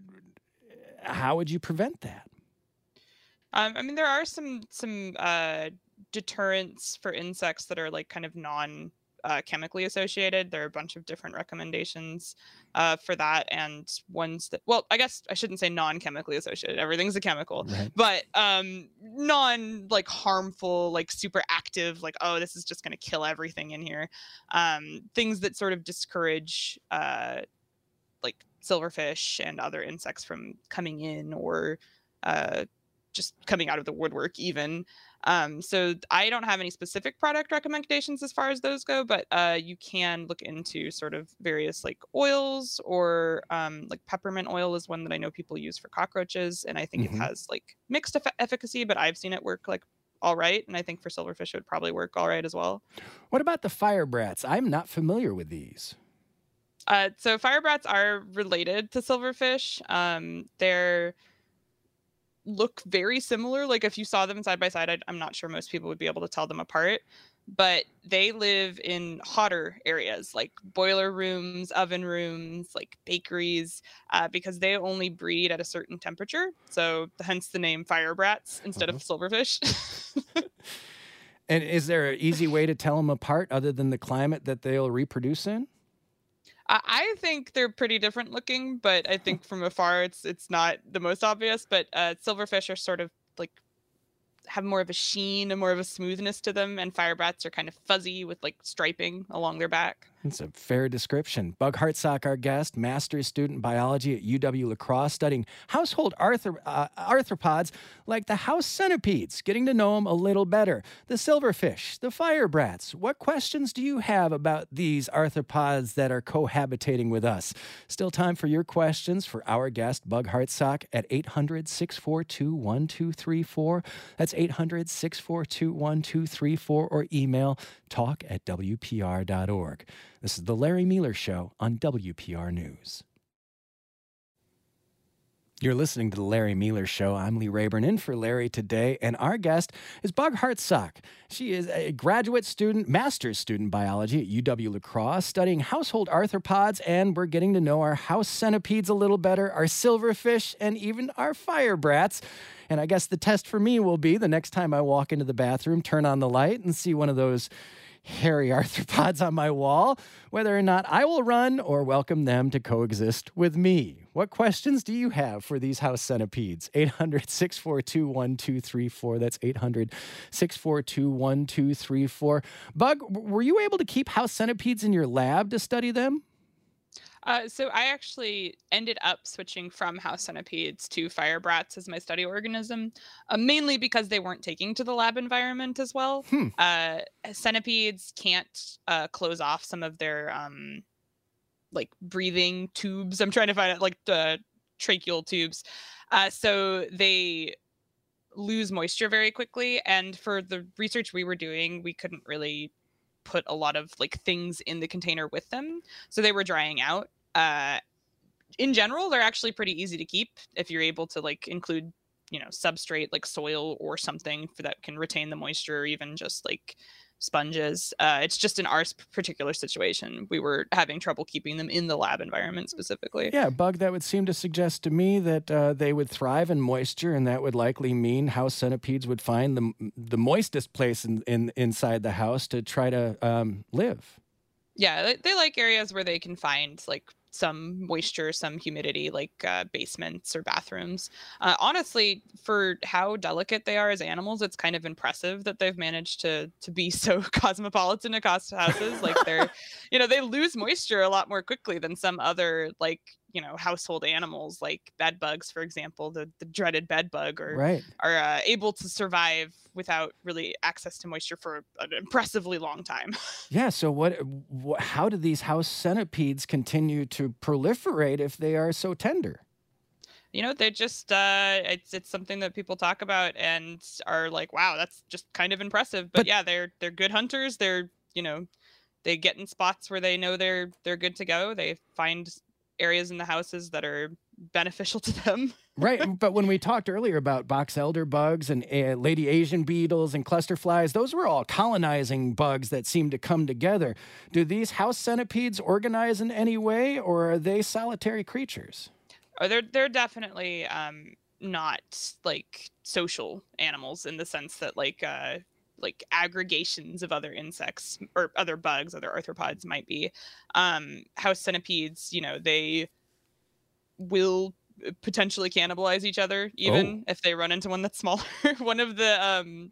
how would you prevent that? I mean, there are some deterrents for insects that are like kind of chemically associated. There are a bunch of different recommendations for that, and ones that, well, I guess I shouldn't say non-chemically associated. Everything's a chemical, right. But non like harmful, like super active, like, oh, this is just going to kill everything in here. Things that sort of discourage like silverfish and other insects from coming in or just coming out of the woodwork even. So I don't have any specific product recommendations as far as those go, but you can look into sort of various like oils, or like peppermint oil is one that I know people use for cockroaches, and I think it has like mixed efficacy, but I've seen it work like all right, and I think for silverfish it would probably work all right as well. What about the fire brats? I'm not familiar with these. So fire brats are related to silverfish. They're look very similar. Like if you saw them side by side, I'm not sure most people would be able to tell them apart, but they live in hotter areas like boiler rooms, oven rooms, like bakeries, because they only breed at a certain temperature. So hence the name fire brats instead of silverfish. And is there an easy way to tell them apart other than the climate that they'll reproduce in? I think they're pretty different looking, but I think from afar it's not the most obvious. But silverfish are sort of like have more of a sheen and more of a smoothness to them, and fire brats are kind of fuzzy with like striping along their back. It's a fair description. Bug Hartsock, our guest, master's student biology at UW-La Crosse, studying household arthropods like the house centipedes, getting to know them a little better. The silverfish, the fire brats. What questions do you have about these arthropods that are cohabitating with us? Still time for your questions for our guest, Bug Hartsock, at 800-642-1234. That's 800-642-1234, or email talk@wpr.org. This is The Larry Miller Show on WPR News. You're listening to The Larry Miller Show. I'm Lee Rayburn, in for Larry today, and our guest is Bug Hartsock. She is a graduate student, master's student biology at UW-La Crosse, studying household arthropods, and we're getting to know our house centipedes a little better, our silverfish, and even our fire brats. And I guess the test for me will be the next time I walk into the bathroom, turn on the light and see one of those hairy arthropods on my wall, whether or not I will run or welcome them to coexist with me. What questions do you have for these house centipedes? 800-642-1234. That's 800-642-1234. Bug, were you able to keep house centipedes in your lab to study them? So I actually ended up switching from house centipedes to fire brats as my study organism, mainly because they weren't taking to the lab environment as well. Centipedes can't close off some of their like breathing tubes. I'm trying to find it, like the tracheal tubes. So they lose moisture very quickly. And for the research we were doing, we couldn't really put a lot of like things in the container with them. So they were drying out. In general, they're actually pretty easy to keep if you're able to like include, you know, substrate like soil or something for that can retain the moisture, or even just like sponges. It's just in our particular situation, we were having trouble keeping them in the lab environment specifically. Yeah, Bug, that would seem to suggest to me that they would thrive in moisture, and that would likely mean house centipedes would find the moistest place inside the house to try to live. Yeah, they like areas where they can find like some moisture, some humidity, like basements or bathrooms. Honestly, for how delicate they are as animals, it's kind of impressive that they've managed to be so cosmopolitan across houses. Like they're, you know, they lose moisture a lot more quickly than some other like, you know, household animals like bed bugs, for example, the dreaded bed bug, or are able to survive without really access to moisture for an impressively long time. Yeah. So how do these house centipedes continue to proliferate if they are so tender? You know, they just, it's something that people talk about and are like, wow, that's just kind of impressive. But yeah, they're good hunters. They're, you know, they get in spots where they know they're good to go. They find areas in the houses that are beneficial to them. Right. But when we talked earlier about box elder bugs and lady Asian beetles and cluster flies, those were all colonizing bugs that seem to come together. Do these house centipedes organize in any way, or are they solitary creatures? Oh, they're definitely not like social animals in the sense that like aggregations of other insects or other bugs, other arthropods might be. House centipedes, they will potentially cannibalize each other even if they run into one that's smaller. One of the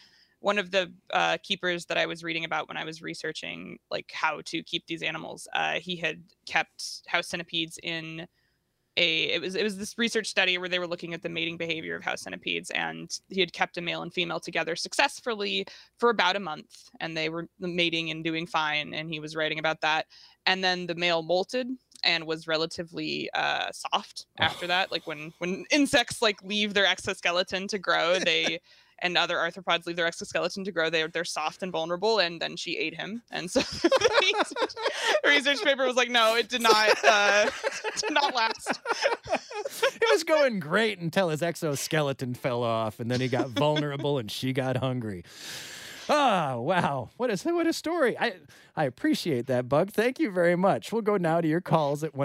keepers that I was reading about when I was researching like how to keep these animals, he had kept house centipedes in it was this research study where they were looking at the mating behavior of house centipedes, and he had kept a male and female together successfully for about a month, and they were mating and doing fine, and he was writing about that. And then the male molted and was relatively soft after that. Like when insects like leave their exoskeleton to grow, and other arthropods leave their exoskeleton to grow, they're soft and vulnerable, and then she ate him. And so the research paper was like, no, it did not last. It was going great until his exoskeleton fell off, and then he got vulnerable and she got hungry. Oh, wow. What a story. I appreciate that, Bug. Thank you very much. We'll go now to your calls at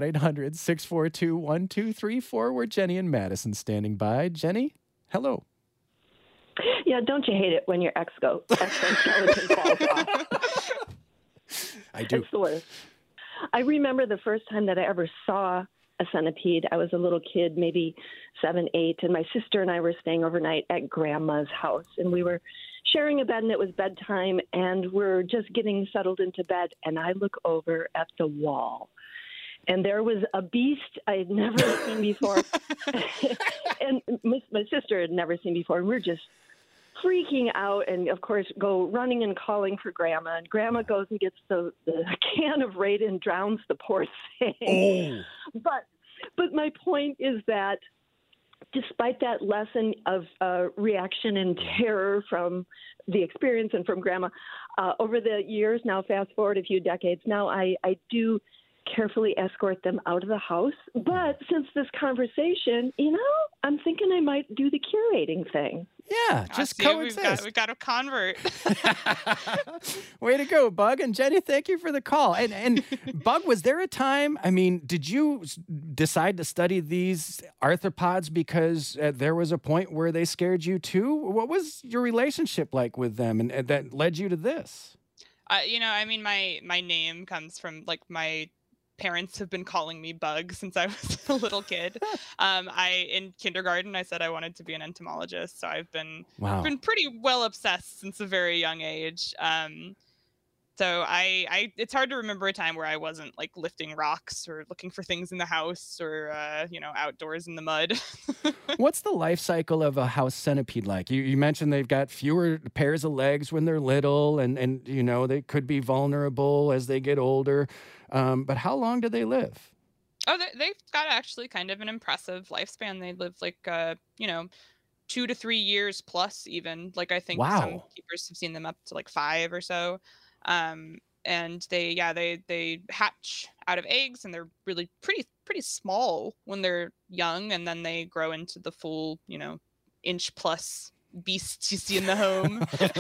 1-800-642-1234, where Jenny and Madison standing by. Jenny, hello. Yeah, don't you hate it when your exoskeleton falls off? I do. It's the worst. I remember the first time that I ever saw a centipede. I was a little kid, maybe 7, 8, and my sister and I were staying overnight at Grandma's house, and we were sharing a bed, and it was bedtime, and we're just getting settled into bed, and I look over at the wall. And there was a beast I had never seen before, and my sister had never seen before, and we're just freaking out, and of course go running and calling for Grandma, and Grandma goes and gets the can of Raid and drowns the poor thing. But my point is that despite that lesson of reaction and terror from the experience and from Grandma, over the years, now fast forward a few decades, now I do carefully escort them out of the house. But since this conversation, I'm thinking I might do the curating thing. Yeah, just coexist. We've got a convert. Way to go, Bug. And Jenny, thank you for the call. And Bug, was there a time, did you decide to study these arthropods because there was a point where they scared you too? What was your relationship like with them and that led you to this? My name comes from like my parents have been calling me Bug since I was a little kid. In kindergarten, I said I wanted to be an entomologist, so I've been pretty well obsessed since a very young age. So it's hard to remember a time where I wasn't like lifting rocks or looking for things in the house or outdoors in the mud. What's the life cycle of a house centipede like? You mentioned they've got fewer pairs of legs when they're little, and they could be vulnerable as they get older. But how long do they live? Oh, they've got actually kind of an impressive lifespan. They live like 2 to 3 years plus even. Like I think some keepers have seen them up to like 5 or so. And they hatch out of eggs, and they're really pretty small when they're young, and then they grow into the full, inch plus beasts you see in the home.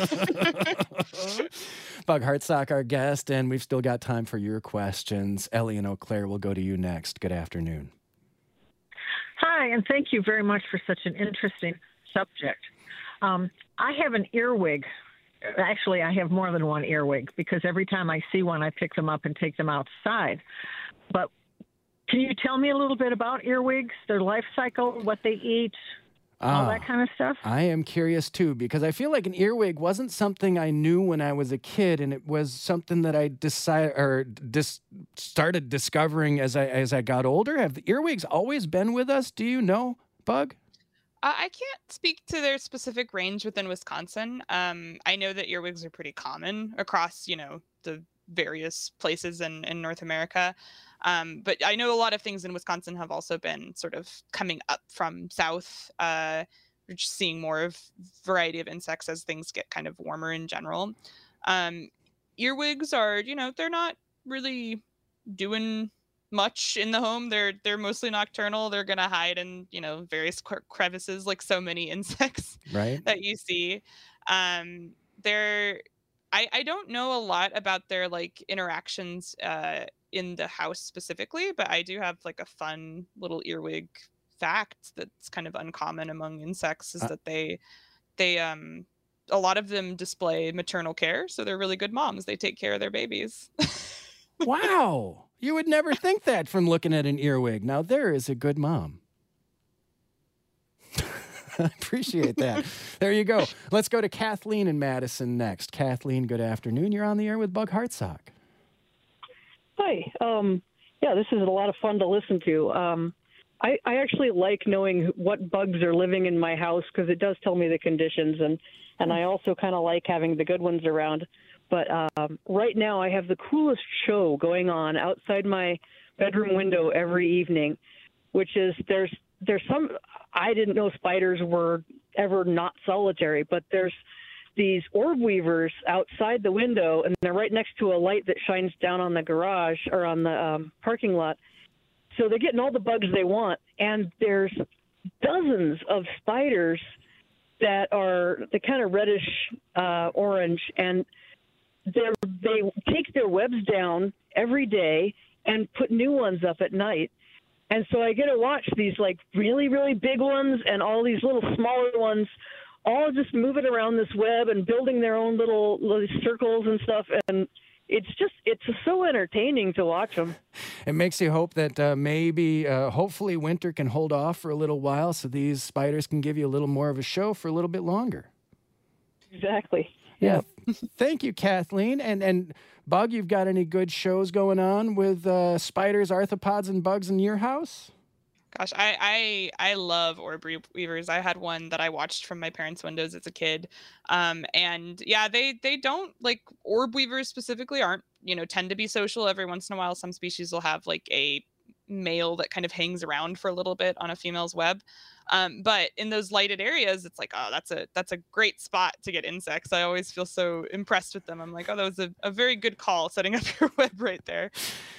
Bug Hartsock, our guest, and we've still got time for your questions. Ellie and Eau Claire will go to you next. Good afternoon. Hi, and thank you very much for such an interesting subject. I have an earwig. Actually, I have more than one earwig because every time I see one, I pick them up and take them outside. But can you tell me a little bit about earwigs, their life cycle, what they eat, all that kind of stuff? I am curious, too, because I feel like an earwig wasn't something I knew when I was a kid, and it was something that I started discovering as I got older. Have the earwigs always been with us? Do you know, Bug? I can't speak to their specific range within Wisconsin. I know that earwigs are pretty common across, the various places in North America. But I know a lot of things in Wisconsin have also been sort of coming up from south. We're just seeing more of variety of insects as things get kind of warmer in general. Earwigs are, they're not really doing much in the home. They're mostly nocturnal. They're gonna hide in, you know, various crevices like so many insects Right. that you see. They're I don't know a lot about their like interactions in the house specifically, but I do have like a fun little earwig fact that's kind of uncommon among insects is that they a lot of them display maternal care, so they're really good moms. They take care of their babies. Wow. You would never think that from looking at an earwig. Now, there is a good mom. I appreciate that. There you go. Let's go to Kathleen in Madison next. Kathleen, good afternoon. You're on the air with Bug Hartsock. Hi. Yeah, this is a lot of fun to listen to. I actually like knowing what bugs are living in my house because it does tell me the conditions, and I also kind of like having the good ones around. But right now I have the coolest show going on outside my bedroom window every evening, which is there's some, I didn't know spiders were ever not solitary, but there's these orb weavers outside the window, and they're right next to a light that shines down on the garage or on the parking lot. So they're getting all the bugs they want, and there's dozens of spiders that are the kind of reddish orange, and they take their webs down every day and put new ones up at night. And so I get to watch these like really, really big ones and all these little smaller ones all just moving around this web and building their own little circles and stuff. And it's so entertaining to watch them. It makes you hope that maybe, hopefully winter can hold off for a little while so these spiders can give you a little more of a show for a little bit longer. Exactly. Yeah. Thank you, Kathleen. And Bug, you've got any good shows going on with spiders, arthropods, and bugs in your house? Gosh, I love orb weavers. I had one that I watched from my parents' windows as a kid. And yeah, they don't like orb weavers specifically aren't, you know, tend to be social. Every once in a while, some species will have like a male that kind of hangs around for a little bit on a female's web. But in those lighted areas, it's like, oh, that's a great spot to get insects. I always feel so impressed with them. I'm like, oh, that was a very good call setting up your web right there.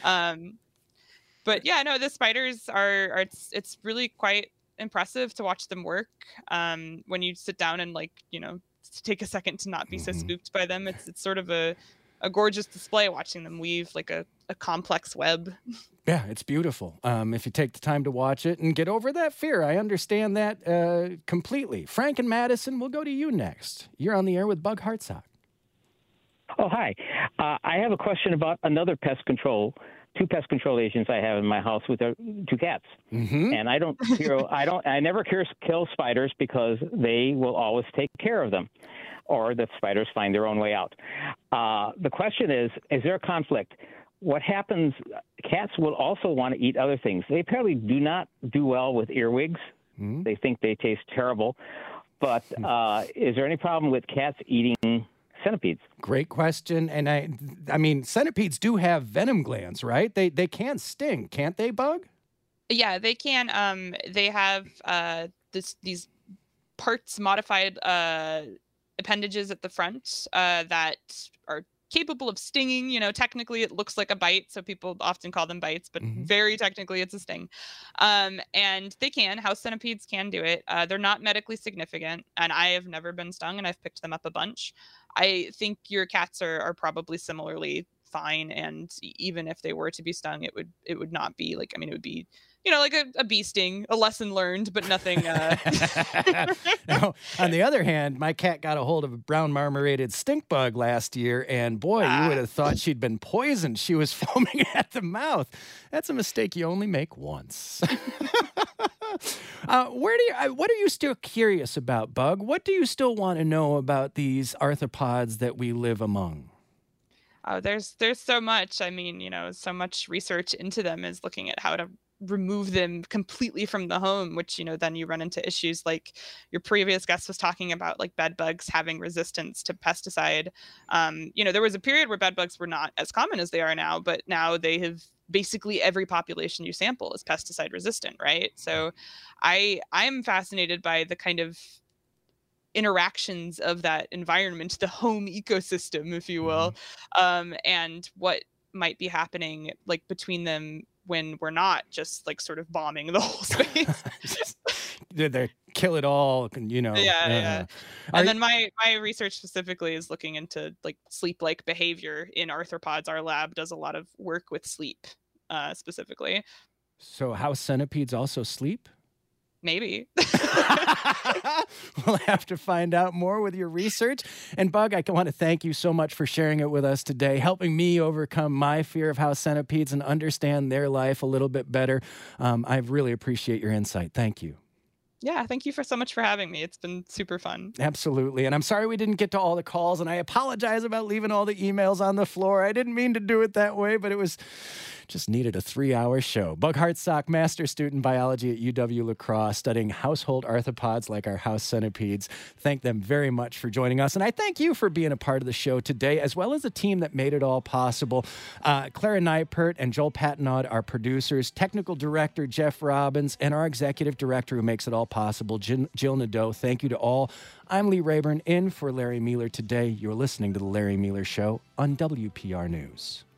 But yeah, no, the spiders are it's really quite impressive to watch them work. When you sit down and like, you know, take a second to not be so spooked by them. It's sort of a gorgeous display watching them weave like a complex web. Yeah, it's beautiful. If you take the time to watch it and get over that fear, I understand that completely. Frank and Madison, we'll go to you next. You're on the air with Bug Hartsock. Oh, hi. I have a question about another two pest control agents I have in my house with two cats. Mm-hmm. And I never kill spiders because they will always take care of them, or the spiders find their own way out. The question is there a conflict? What happens, cats will also want to eat other things. They apparently do not do well with earwigs. Mm-hmm. They think they taste terrible. But is there any problem with cats eating centipedes? Great question. And I mean, centipedes do have venom glands, right? They can sting, can't they, Bug? Yeah, they can. They have these parts modified appendages at the front that are capable of stinging. You know, technically it looks like a bite, so people often call them bites, but very technically it's a sting. And they can. House centipedes can do it. They're not medically significant, and I have never been stung, and I've picked them up a bunch. I think your cats are probably similarly fine, and even if they were to be stung, it would not be like, I mean, it would be, you know, like a bee sting, a lesson learned, but nothing. Now, on the other hand, my cat got a hold of a brown marmorated stink bug last year, and boy, you would have thought she'd been poisoned. She was foaming at the mouth. That's a mistake you only make once. What are you still curious about, Bug? What do you still want to know about these arthropods that we live among? Oh, there's so much. I mean, you know, so much research into them is looking at how to remove them completely from the home, which, you know, then you run into issues like your previous guest was talking about, like bed bugs having resistance to pesticide. You know, there was a period where bed bugs were not as common as they are now, but now they have basically every population you sample is pesticide resistant, right? So I'm fascinated by the kind of interactions of that environment, the home ecosystem, if you will, and what might be happening like between them when we're not just like sort of bombing the whole space. They kill it all, Yeah. And then my research specifically is looking into like sleep-like behavior in arthropods. Our lab does a lot of work with sleep, specifically. So house centipedes also sleep? Maybe. We'll have to find out more with your research. And Bug, I want to thank you so much for sharing it with us today, helping me overcome my fear of house centipedes and understand their life a little bit better. I really appreciate your insight. Thank you. Yeah, thank you so much for having me. It's been super fun. Absolutely. And I'm sorry we didn't get to all the calls, and I apologize about leaving all the emails on the floor. I didn't mean to do it that way, but it was just needed a 3-hour show. Bug Hartsock, master student in biology at UW-La Crosse, studying household arthropods like our house centipedes. Thank them very much for joining us. And I thank you for being a part of the show today, as well as the team that made it all possible. Clara Neipert and Joel Patinaud, our producers, technical director Jeff Robbins, and our executive director who makes it all possible, Jill Nadeau. Thank you to all. I'm Lee Rayburn, in for Larry Mealer today. You're listening to The Larry Mealer Show on WPR News.